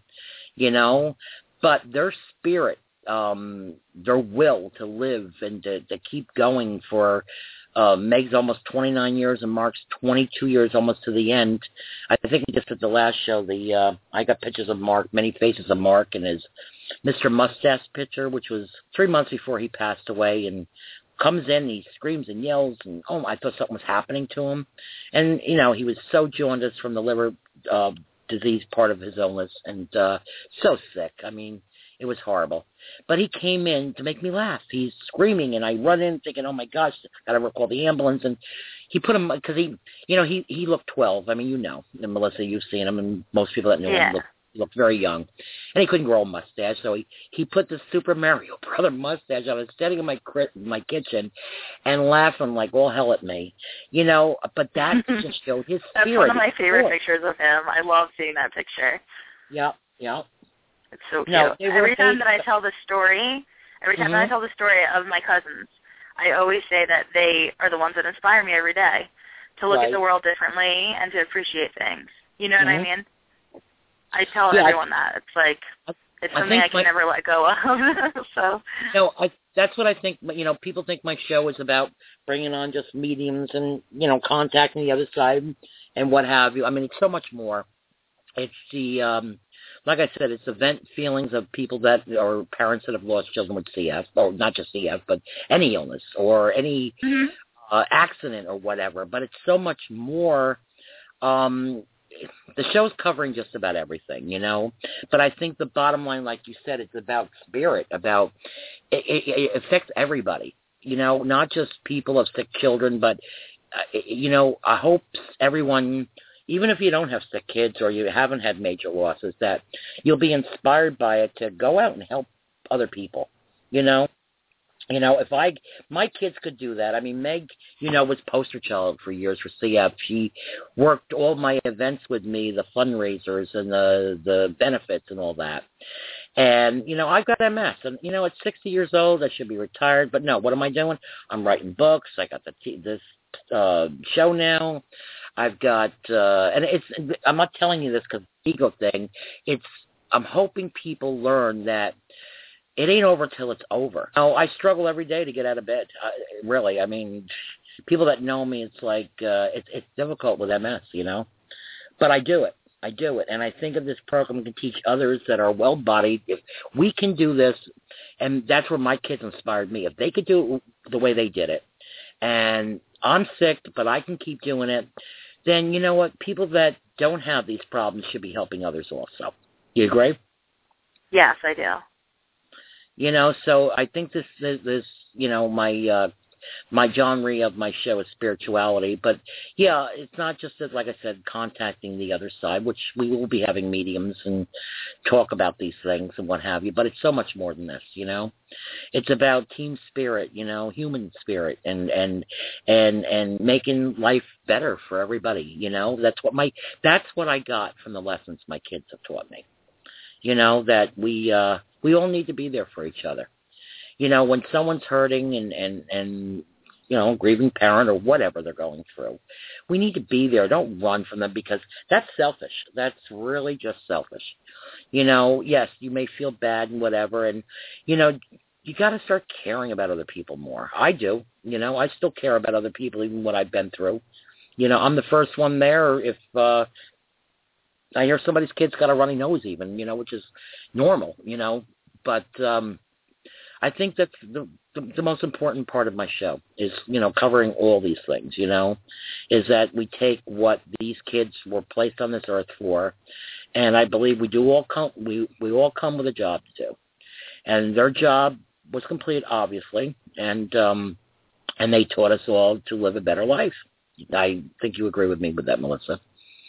but their spirit, their will to live and to keep going for Meg's almost 29 years and Mark's 22 years almost to the end. I think just at the last show, I got pictures of Mark, many faces of Mark, and his Mr. Mustache picture, which was 3 months before he passed away, and comes in, he screams and yells, and I thought something was happening to him. And, he was so jaundiced from the liver disease part of his illness, and so sick. I mean, it was horrible. But he came in to make me laugh. He's screaming, and I run in thinking, oh, my gosh, got to call the ambulance. And he put him, because he looked 12. I mean, and Melissa, you've seen him, and most people that knew him looked very young. And he couldn't grow a mustache, so he put the Super Mario Brother mustache. I was standing in my kitchen and laughing like all hell at me, but that just showed his spirit. That's one of my favorite pictures of him. I love seeing that picture. Yeah. It's so cute. Every time that I tell the story of my cousins, I always say that they are the ones that inspire me every day to look at the world differently and to appreciate things. You know what I mean? I tell everyone that. It's like, it's something I can never let go of. So. That's what I think. People think my show is about bringing on just mediums and, contacting the other side and what have you. I mean, it's so much more. It's like I said, it's the vent feelings of people that are parents that have lost children with CF, or not just CF, but any illness or any accident or whatever. But it's so much more. The show's covering just about everything, But I think the bottom line, like you said, it's about spirit, it affects everybody, not just people of sick children, but, I hope everyone, even if you don't have sick kids or you haven't had major losses, that you'll be inspired by it to go out and help other people, if my kids could do that. I mean, Meg, was poster child for years for CF. She worked all my events with me, the fundraisers and the benefits and all that. And, I've got MS. And, at 60 years old, I should be retired. But no, what am I doing? I'm writing books. I got this show now. I've got, I'm not telling you this because it's an ego thing. I'm hoping people learn that it ain't over till it's over. I struggle every day to get out of bed. Really, I mean, people that know me, it's like it's difficult with MS, But I do it. And I think if this program can teach others that are well-bodied, if we can do this, and that's where my kids inspired me. If they could do it the way they did it, and I'm sick, but I can keep doing it, then you know what? People that don't have these problems should be helping others also. You agree? Yes, I do. So I think this my genre of my show is spirituality, but yeah, it's not just that, like I said, contacting the other side, which we will be having mediums and talk about these things and what have you, but it's so much more than this, It's about team spirit, human spirit and making life better for everybody, That's what I got from the lessons my kids have taught me. That we all need to be there for each other. When someone's hurting and grieving parent or whatever they're going through, we need to be there. Don't run from them because that's selfish. That's really just selfish. Yes, you may feel bad and whatever, and, you got to start caring about other people more. I do. I still care about other people, even what I've been through. I'm the first one there if I hear somebody's kid's got a runny nose even, which is normal, But I think that's the most important part of my show is, covering all these things, is that we take what these kids were placed on this earth for, and I believe we all come with a job to do. And their job was complete, obviously, and they taught us all to live a better life. I think you agree with me with that, Melissa.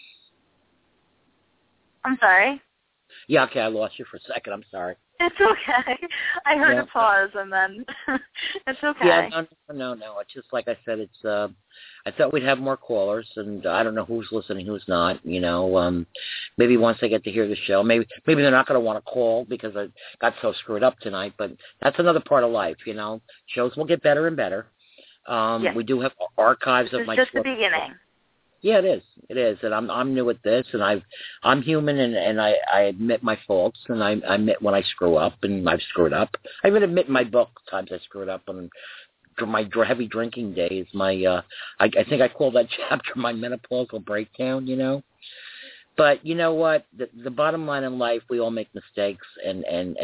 I'm sorry? Yeah, okay, I lost you for a second. I'm sorry. It's okay. I heard a pause, and then it's okay. Yeah, no. It's just like I said. It's I thought we'd have more callers, and I don't know who's listening, who's not. Maybe once they get to hear the show, maybe they're not going to want to call because I got so screwed up tonight. But that's another part of life. Shows will get better and better. Yes. We do have archives of my. It's just the beginning. Yeah, it is, and I'm new at this, and I'm human, and I admit my faults, and I admit when I screw up, and I've screwed up. I even admit in my book times I screwed up on my heavy drinking days. I think I call that chapter my menopausal breakdown. But you know what? The bottom line in life, we all make mistakes, and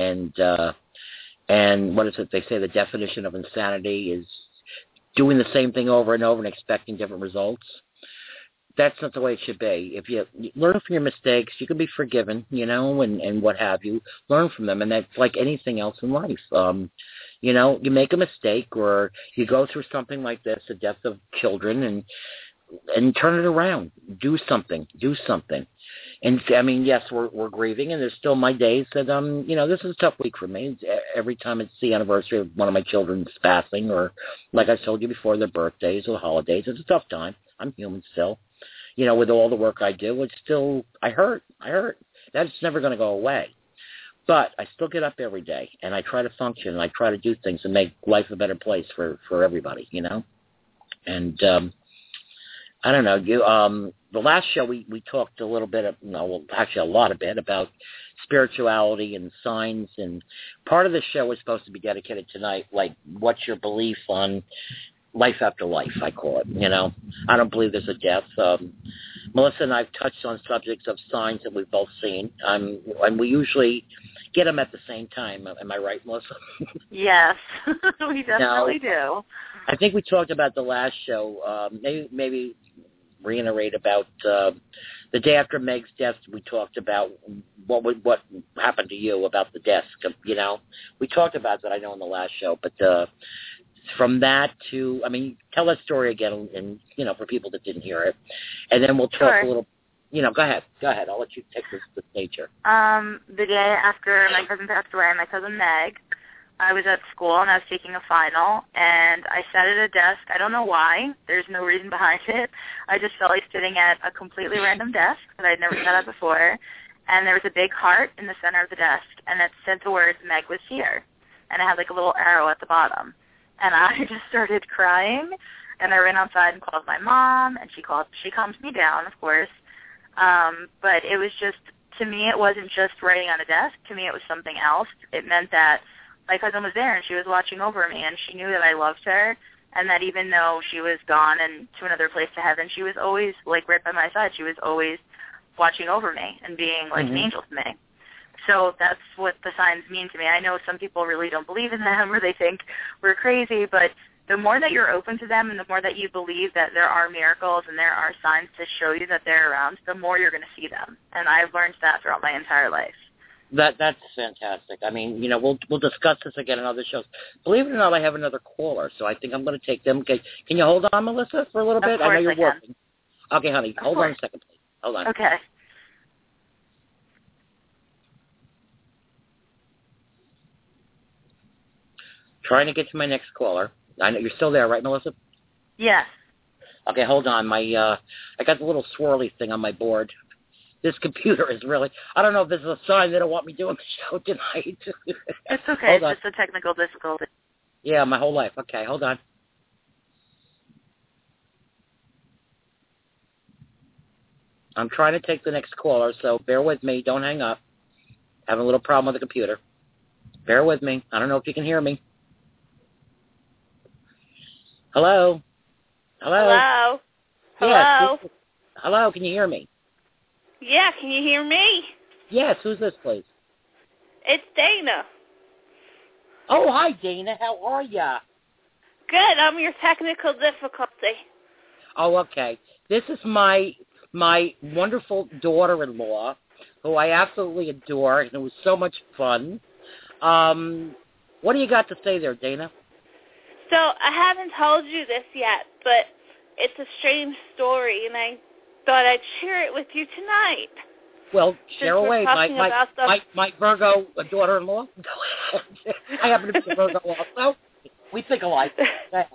what is it they say? The definition of insanity is doing the same thing over and over and expecting different results. That's not the way it should be. If you learn from your mistakes, you can be forgiven, and what have you. Learn from them, and that's like anything else in life. You make a mistake or you go through something like this, the death of children, and turn it around. Do something. And, I mean, yes, we're grieving, and there's still my days that, this is a tough week for me. Every time it's the anniversary of one of my children's passing or, like I told you before, their birthdays or holidays, it's a tough time. I'm human still. With all the work I do, it's still, I hurt. That's never going to go away. But I still get up every day, and I try to function, and I try to do things and make life a better place for everybody, And I don't know. The last show we talked a little bit, actually a lot of it, about spirituality and signs, and part of the show was supposed to be dedicated tonight, like what's your belief on life after life, I call it, I don't believe there's a death. Melissa and I have touched on subjects of signs that we've both seen, and we usually get them at the same time. Am I right, Melissa? Yes, we definitely do. I think we talked about the last show, maybe reiterate about the day after Meg's death. We talked about what happened to you about the desk, We talked about that, I know, in the last show, but from that to, I mean, tell that story again, and for people that didn't hear it, and then we'll talk a little. Go ahead. I'll let you take the stage here. The day after my cousin passed away, my cousin Meg, I was at school and I was taking a final, and I sat at a desk. I don't know why. There's no reason behind it. I just felt like sitting at a completely random desk that I'd never sat at before, and there was a big heart in the center of the desk, and it said the words, Meg was here, and it had like a little arrow at the bottom. And I just started crying, and I ran outside and called my mom, and she calmed me down, of course. But it was just, to me, it wasn't just writing on a desk. To me, it was something else. It meant that my cousin was there, and she was watching over me, and she knew that I loved her, and that even though she was gone and to another place to heaven, she was always, like, right by my side. She was always watching over me and being, like, an angel to me. So that's what the signs mean to me. I know some people really don't believe in them or they think we're crazy, but the more that you're open to them and the more that you believe that there are miracles and there are signs to show you that they're around, the more you're going to see them. And I've learned that throughout my entire life. That's fantastic. I mean, we'll discuss this again in other shows. Believe it or not, I have another caller, so I think I'm going to take them. Can you hold on, Melissa, for a little bit? Of course I know you're I can. working. Okay, honey, hold on a second, please. Hold on. Okay. Trying to get to my next caller. I know you're still there, right, Melissa? Yes. Okay, hold on. I got the little swirly thing on my board. This computer is really, I don't know if this is a sign they don't want me doing the show tonight. It's okay. It's just a technical difficulty. Yeah, my whole life. Okay, hold on. I'm trying to take the next caller, so bear with me. Don't hang up. Having a little problem with the computer. Bear with me. I don't know if you can hear me. Hello? Hello? Yes. Hello, can you hear me? Yeah, can you hear me? Yes, who's this, please? It's Dana. Oh, hi, Dana. How are ya? Good. I'm your technical difficulty. Oh, okay. This is my wonderful daughter-in-law, who I absolutely adore, and it was so much fun. What do you got to say there, Dana? So I haven't told you this yet, but it's a strange story, and I thought I'd share it with you tonight. Well, share away. My Virgo daughter-in-law. I happen to be a Virgo also. We think alike. Go ahead.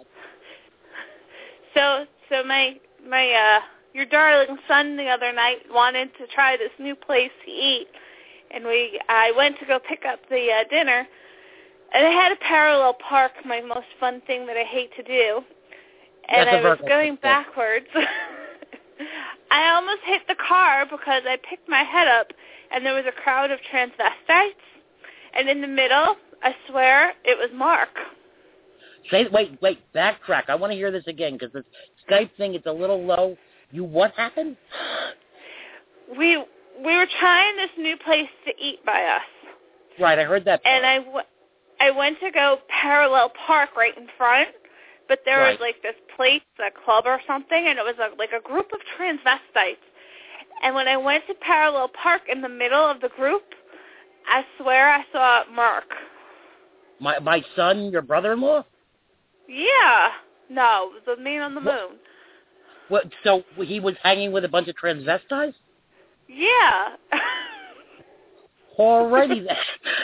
So my your darling son the other night wanted to try this new place to eat, and I went to go pick up the dinner, and I had a parallel park, my most fun thing that I hate to do, and I was going backwards. I almost hit the car because I picked my head up, and there was a crowd of transvestites, and in the middle, I swear, it was Mark. Wait, backtrack. I want to hear this again, because the Skype thing is a little low. What happened? We were trying this new place to eat by us. Right, I heard that part. And I went to go parallel park right in front, but there was like this place, a club or something, and it was like a group of transvestites. And when I went to parallel park in the middle of the group, I swear I saw Mark. My son, your brother-in-law? Yeah. No, the man on the moon. What? So he was hanging with a bunch of transvestites? Yeah. Alrighty then.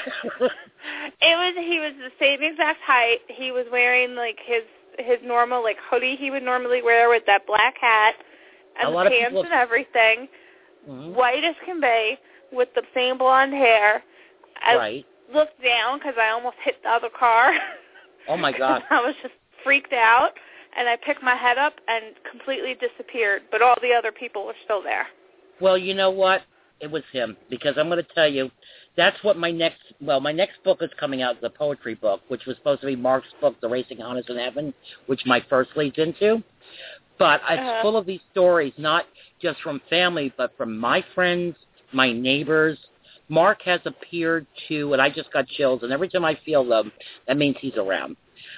He was the same exact height. He was wearing like his normal like hoodie he would normally wear with that black hat and the pants and everything. Mm-hmm. White as can be with the same blonde hair. I looked down because I almost hit the other car. Oh my God. I was just freaked out, and I picked my head up and completely disappeared, but all the other people were still there. Well, you know what? It was him, because I'm going to tell you, that's what my next book is coming out, the poetry book, which was supposed to be Mark's book, The Racing Hunters in Heaven, which my first leads into. But it's full of these stories, not just from family, but from my friends, my neighbors. Mark has appeared to, and I just got chills, and every time I feel them, that means he's around.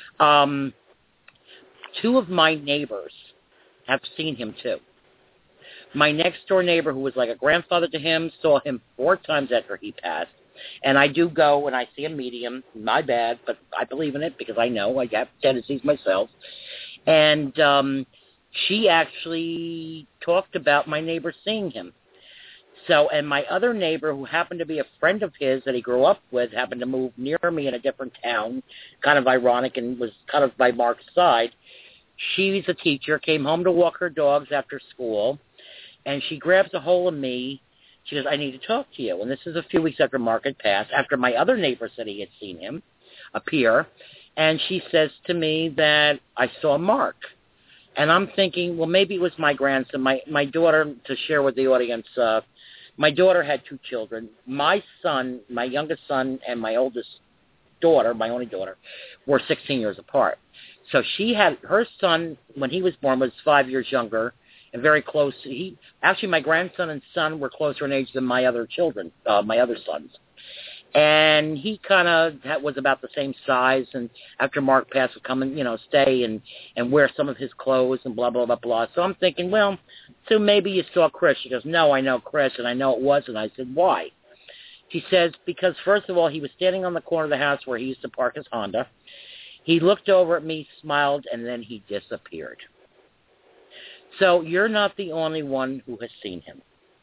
2 of my neighbors have seen him too. My next door neighbor, who was like a grandfather to him, saw him 4 times after he passed. And I do go and I see a medium. My bad, but I believe in it because I know I have tendencies myself. And she actually talked about my neighbor seeing him. So, and my other neighbor, who happened to be a friend of his that he grew up with, happened to move near me in a different town, kind of ironic, and was kind of by Mark's side. She's a teacher, came home to walk her dogs after school, and she grabs a hold of me. She goes, I need to talk to you. And this is a few weeks after Mark had passed, after my other neighbor said he had seen him appear. And she says to me that I saw Mark. And I'm thinking, well, maybe it was my grandson. My daughter, to share with the audience, my daughter had 2 children. My son, my youngest son, and my oldest daughter, my only daughter, were 16 years apart. So she had, her son, when he was born, was 5 years younger and very close. Actually, my grandson and son were closer in age than my other children, my other sons. And he kind of was about the same size, and after Mark passed would come and, stay and wear some of his clothes and blah, blah, blah, blah. So I'm thinking, well, so maybe you saw Chris. She goes, no, I know Chris, and I know it was. And I said, why? She says, because first of all, he was standing on the corner of the house where he used to park his Honda. He looked over at me, smiled, and then he disappeared. So you're not the only one who has seen him.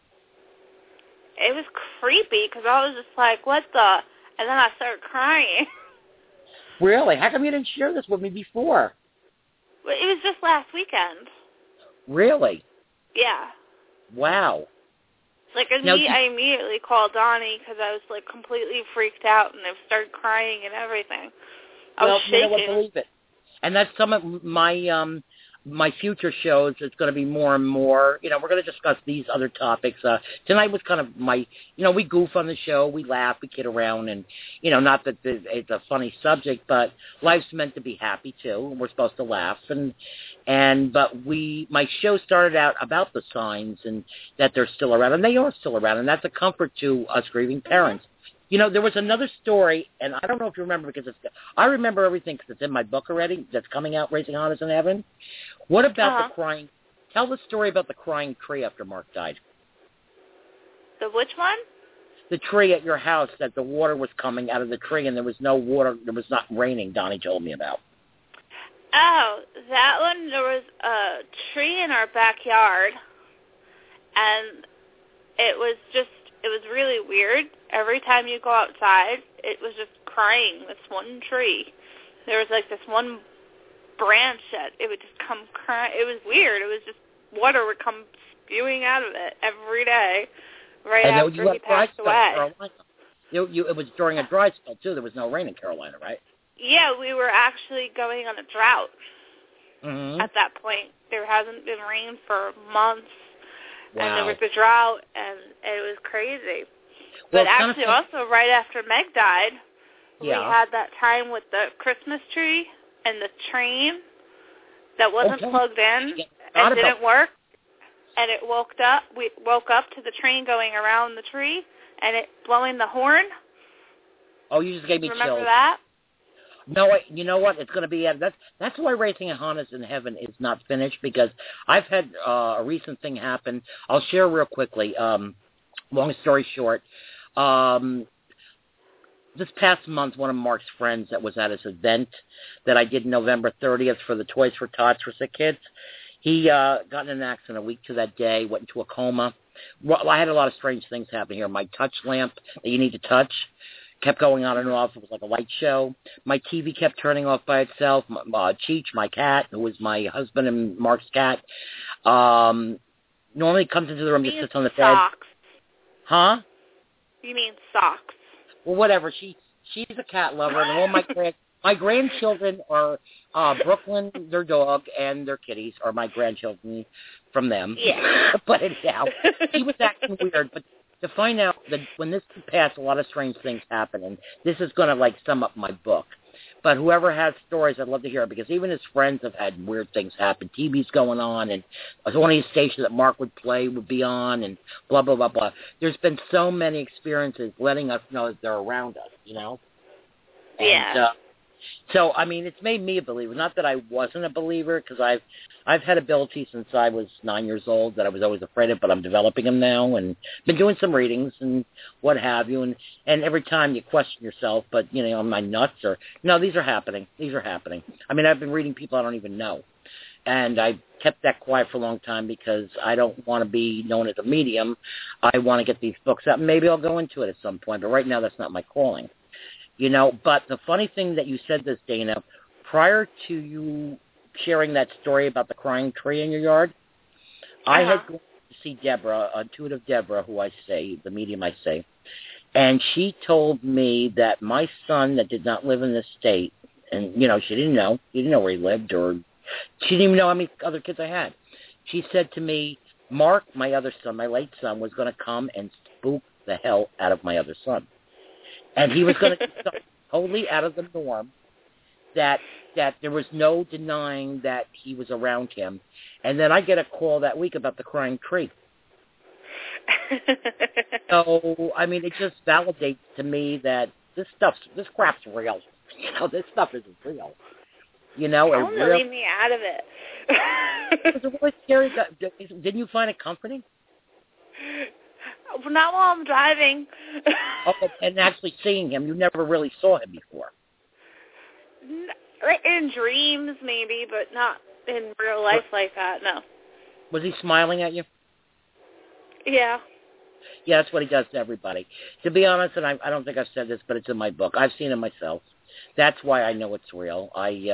It was creepy because I was just like, what the? And then I started crying. Really? How come you didn't share this with me before? Well, it was just last weekend. Really? Yeah. Wow. Like, I immediately called Donnie because I was, like, completely freaked out, and I started crying and everything. I was shaking. You know what, believe it. And that's some of my future shows. It's going to be more and more, we're going to discuss these other topics. Tonight was kind of we goof on the show, we laugh, we kid around, and, not that it's a funny subject, but life's meant to be happy too, and we're supposed to laugh. But my show started out about the signs and that they're still around, and they are still around, and that's a comfort to us grieving parents. There was another story, and I don't know if you remember because I remember everything because it's in my book already that's coming out, Raising Honors in Heaven. What about the crying? Tell the story about the crying tree after Mark died. The which one? The tree at your house that the water was coming out of the tree and there was no water, there was not raining, Donnie told me about. Oh, that one, there was a tree in our backyard, and it was really weird. Every time you go outside, it was just crying, this one tree. There was like this one branch that it would just come crying. It was weird. It was just water would come spewing out of it every day after he passed away. It was during a dry spell, too. There was no rain in Carolina, right? Yeah, we were actually going on a drought at that point. There hasn't been rain for months. Wow. And there was a drought, and it was crazy. But actually, also, right after Meg died, we had that time with the Christmas tree and the train that wasn't plugged in and didn't work. And it woke up. We woke up to the train going around the tree and it blowing the horn. Oh, you just gave me chills. Remember that? No, you know what? It's going to be that's why Raising Honors in Heaven is not finished, because I've had a recent thing happen. I'll share real quickly. Long story short, this past month, one of Mark's friends that was at his event that I did November 30th for the Toys for Tots for Sick Kids, he got in an accident a week to that day, went into a coma. Well, I had a lot of strange things happen here. My touch lamp that you need to touch kept going on and off. It was like a light show. My TV kept turning off by itself. Cheech, my cat, who was my husband and Mark's cat, normally comes into the room, just sits on the bed. Socks. Huh? You mean socks? Well, whatever. She's a cat lover, and all my grandchildren are Brooklyn, their dog, and their kitties are my grandchildren from them. Yeah. But anyhow, he was acting weird. But to find out that when this passed, a lot of strange things happen, and this is going to sum up my book. But whoever has stories, I'd love to hear it, because even his friends have had weird things happen. TV's going on, and one of these stations that Mark would play would be on, and blah, blah, blah, blah. There's been so many experiences letting us know that they're around us, Yeah. So, I mean, it's made me a believer. Not that I wasn't a believer, because I've had abilities since I was 9 years old that I was always afraid of, but I'm developing them now and been doing some readings and what have you. And every time you question yourself, but, you know, am I nuts? Or, no, these are happening. These are happening. I mean, I've been reading people I don't even know. And I kept that quiet for a long time because I don't want to be known as a medium. I want to get these books out. Maybe I'll go into it at some point, but right now that's not my calling. You know, but the funny thing that you said this, Dana, prior to you sharing that story about the crying tree in your yard, I had gone to see Deborah, Intuitive Deborah, who I say, the medium I say, and she told me that my son that did not live in this state, and, you know, she didn't know where he lived, or she didn't even know how many other kids I had. She said to me, Mark, my other son, my late son, was going to come and spook the hell out of my other son. And he was going to do something totally out of the norm that there was no denying that he was around him. And then I get a call that week about the crying tree. So, I mean, it just validates to me that this crap's real. You know, this stuff isn't real. You know, don't leave me out of it. It was really scary. Didn't you find it comforting? Not while I'm driving. And actually seeing him, you never really saw him before. In dreams, maybe, but not in real life like that, no. Was he smiling at you? Yeah. Yeah, that's what he does to everybody. To be honest, and I don't think I've said this, but it's in my book. I've seen him myself. That's why I know it's real.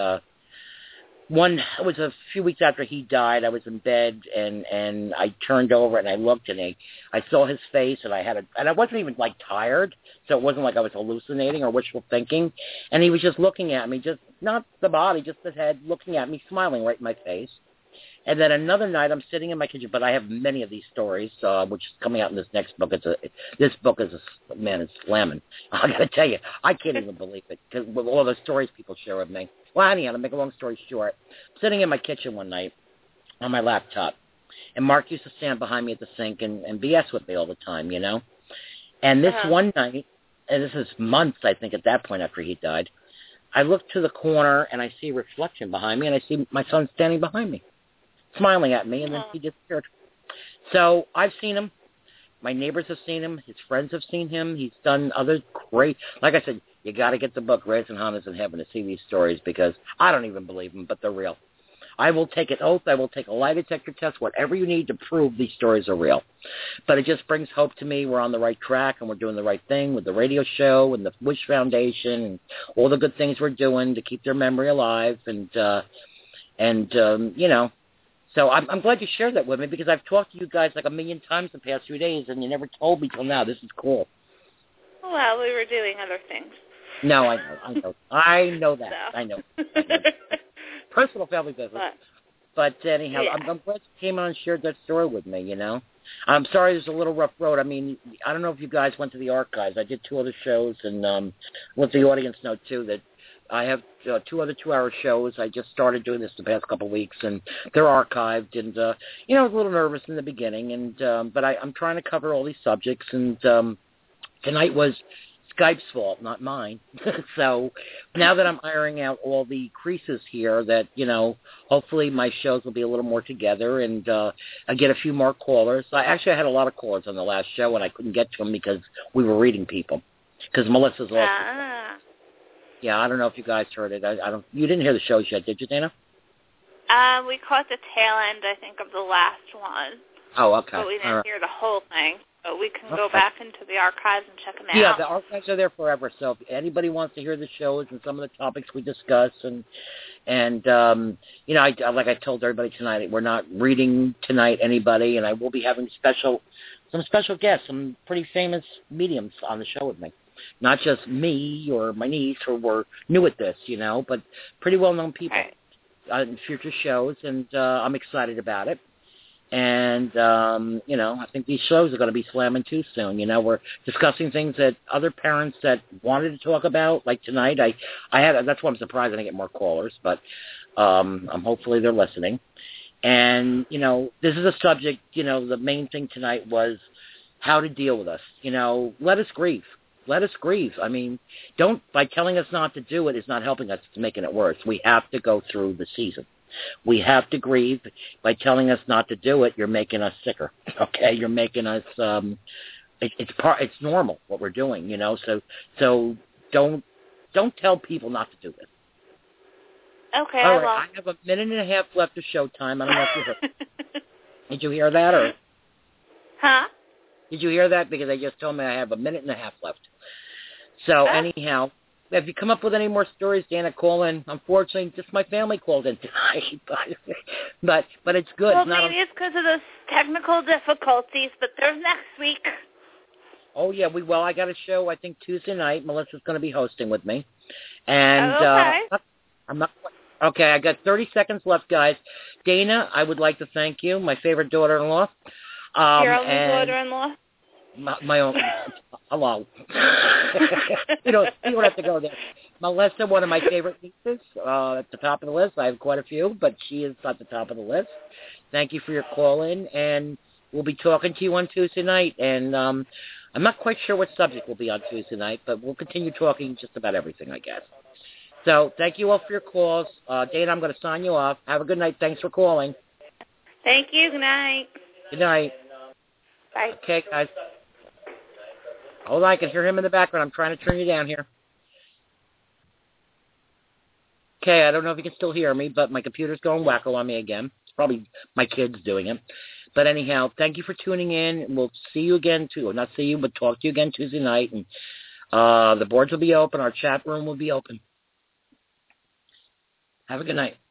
It was a few weeks after he died. I was in bed, and I turned over, and I looked, and I saw his face, and I wasn't even, like, tired, so it wasn't like I was hallucinating or wishful thinking, and he was just looking at me, just not the body, just the head, looking at me, smiling right in my face. And then another night, I'm sitting in my kitchen, but I have many of these stories, which is coming out in this next book. This book is it's slamming. I got to tell you, I can't even believe it, because with all the stories people share with me. Well, anyhow, to make a long story short, I'm sitting in my kitchen one night on my laptop, and Mark used to stand behind me at the sink and BS with me all the time, you know. And this one night, and this is months, I think, at that point after he died, I look to the corner, and I see a reflection behind me, and I see my son standing behind me, smiling at me, and then he disappeared. So I've seen him. My neighbors have seen him. His friends have seen him. He's done other great, like I said, you got to get the book, Raising Hunters in Heaven, to see these stories, because I don't even believe them, but they're real. I will take an oath. I will take a lie detector test, whatever you need to prove these stories are real. But it just brings hope to me. We're on the right track, and we're doing the right thing with the radio show and the Wish Foundation and all the good things we're doing to keep their memory alive. And you know, so I'm glad you shared that with me, because I've talked to you guys like a million times the past few days, and you never told me till now. This is cool. Well, we were doing other things. No, I know that. So. I know. Personal family business. But anyhow, yeah. I'm glad you came on and shared that story with me, you know. I'm sorry there's a little rough road. I mean, I don't know if you guys went to the archives. I did 2 other shows, and let the audience know, too, that I have 2 other 2-hour shows. I just started doing this the past couple of weeks, and they're archived. And, you know, I was a little nervous in the beginning, and but I'm trying to cover all these subjects, and tonight was Skype's fault, not mine. So now that I'm ironing out all the creases here, that, you know, hopefully my shows will be a little more together, and I get a few more callers. I had a lot of callers on the last show, and I couldn't get to them because we were reading people, because Melissa's also. Yeah, I don't know if you guys heard it. You didn't hear the shows yet, did you, Dana? We caught the tail end, I think, of the last one. Oh, okay. But we didn't hear the whole thing. But we can go back into the archives and check them out. Yeah, the archives are there forever. So if anybody wants to hear the shows and some of the topics we discuss, and you know, like I told everybody tonight, we're not reading tonight anybody, and I will be having some special guests, some pretty famous mediums on the show with me. Not just me or my niece, who were new at this, you know, but pretty well-known people in future shows, and I'm excited about it. And, you know, I think these shows are going to be slamming too soon. You know, we're discussing things that other parents that wanted to talk about, like tonight. That's why I'm surprised I didn't get more callers, but hopefully they're listening. And, you know, this is a subject, you know, the main thing tonight was how to deal with us. You know, let us grieve. let us grieve. I mean, by telling us not to do it is not helping us. It's making it worse. We have to go through the season. We have to grieve. By telling us not to do it, you're making us sicker. Okay, you're making us. It's normal what we're doing, So don't tell people not to do this. Okay, all I right, will. I have a minute and a half left of showtime. I don't know if you heard. Did you hear that or? Huh? Did you hear that? Because they just told me I have a minute and a half left. So anyhow, if you come up with any more stories, Dana, call in. Unfortunately, just my family called in tonight, but it's good. Well, maybe it's because of those technical difficulties, but there's next week. Oh yeah, I got a show. I think Tuesday night. Melissa's going to be hosting with me, and okay. I'm not. Okay, I got 30 seconds left, guys. Dana, I would like to thank you, my favorite daughter-in-law. Your only daughter-in-law? My own. Hello. you don't have to go there. Melissa, one of my favorite nieces, at the top of the list. I have quite a few, but she is at the top of the list. Thank you for your call-in, and we'll be talking to you on Tuesday night. And I'm not quite sure what subject will be on Tuesday night, but we'll continue talking just about everything, I guess. So thank you all for your calls. Dana, I'm going to sign you off. Have a good night. Thanks for calling. Thank you. Good night. Good night. Bye. Okay, guys. Hold on. I can hear him in the background. I'm trying to turn you down here. Okay, I don't know if you can still hear me, but my computer's going wacko on me again. It's probably my kids doing it. But anyhow, thank you for tuning in. We'll see you again, not see you, but talk to you again Tuesday night. And the boards will be open. Our chat room will be open. Have a good night.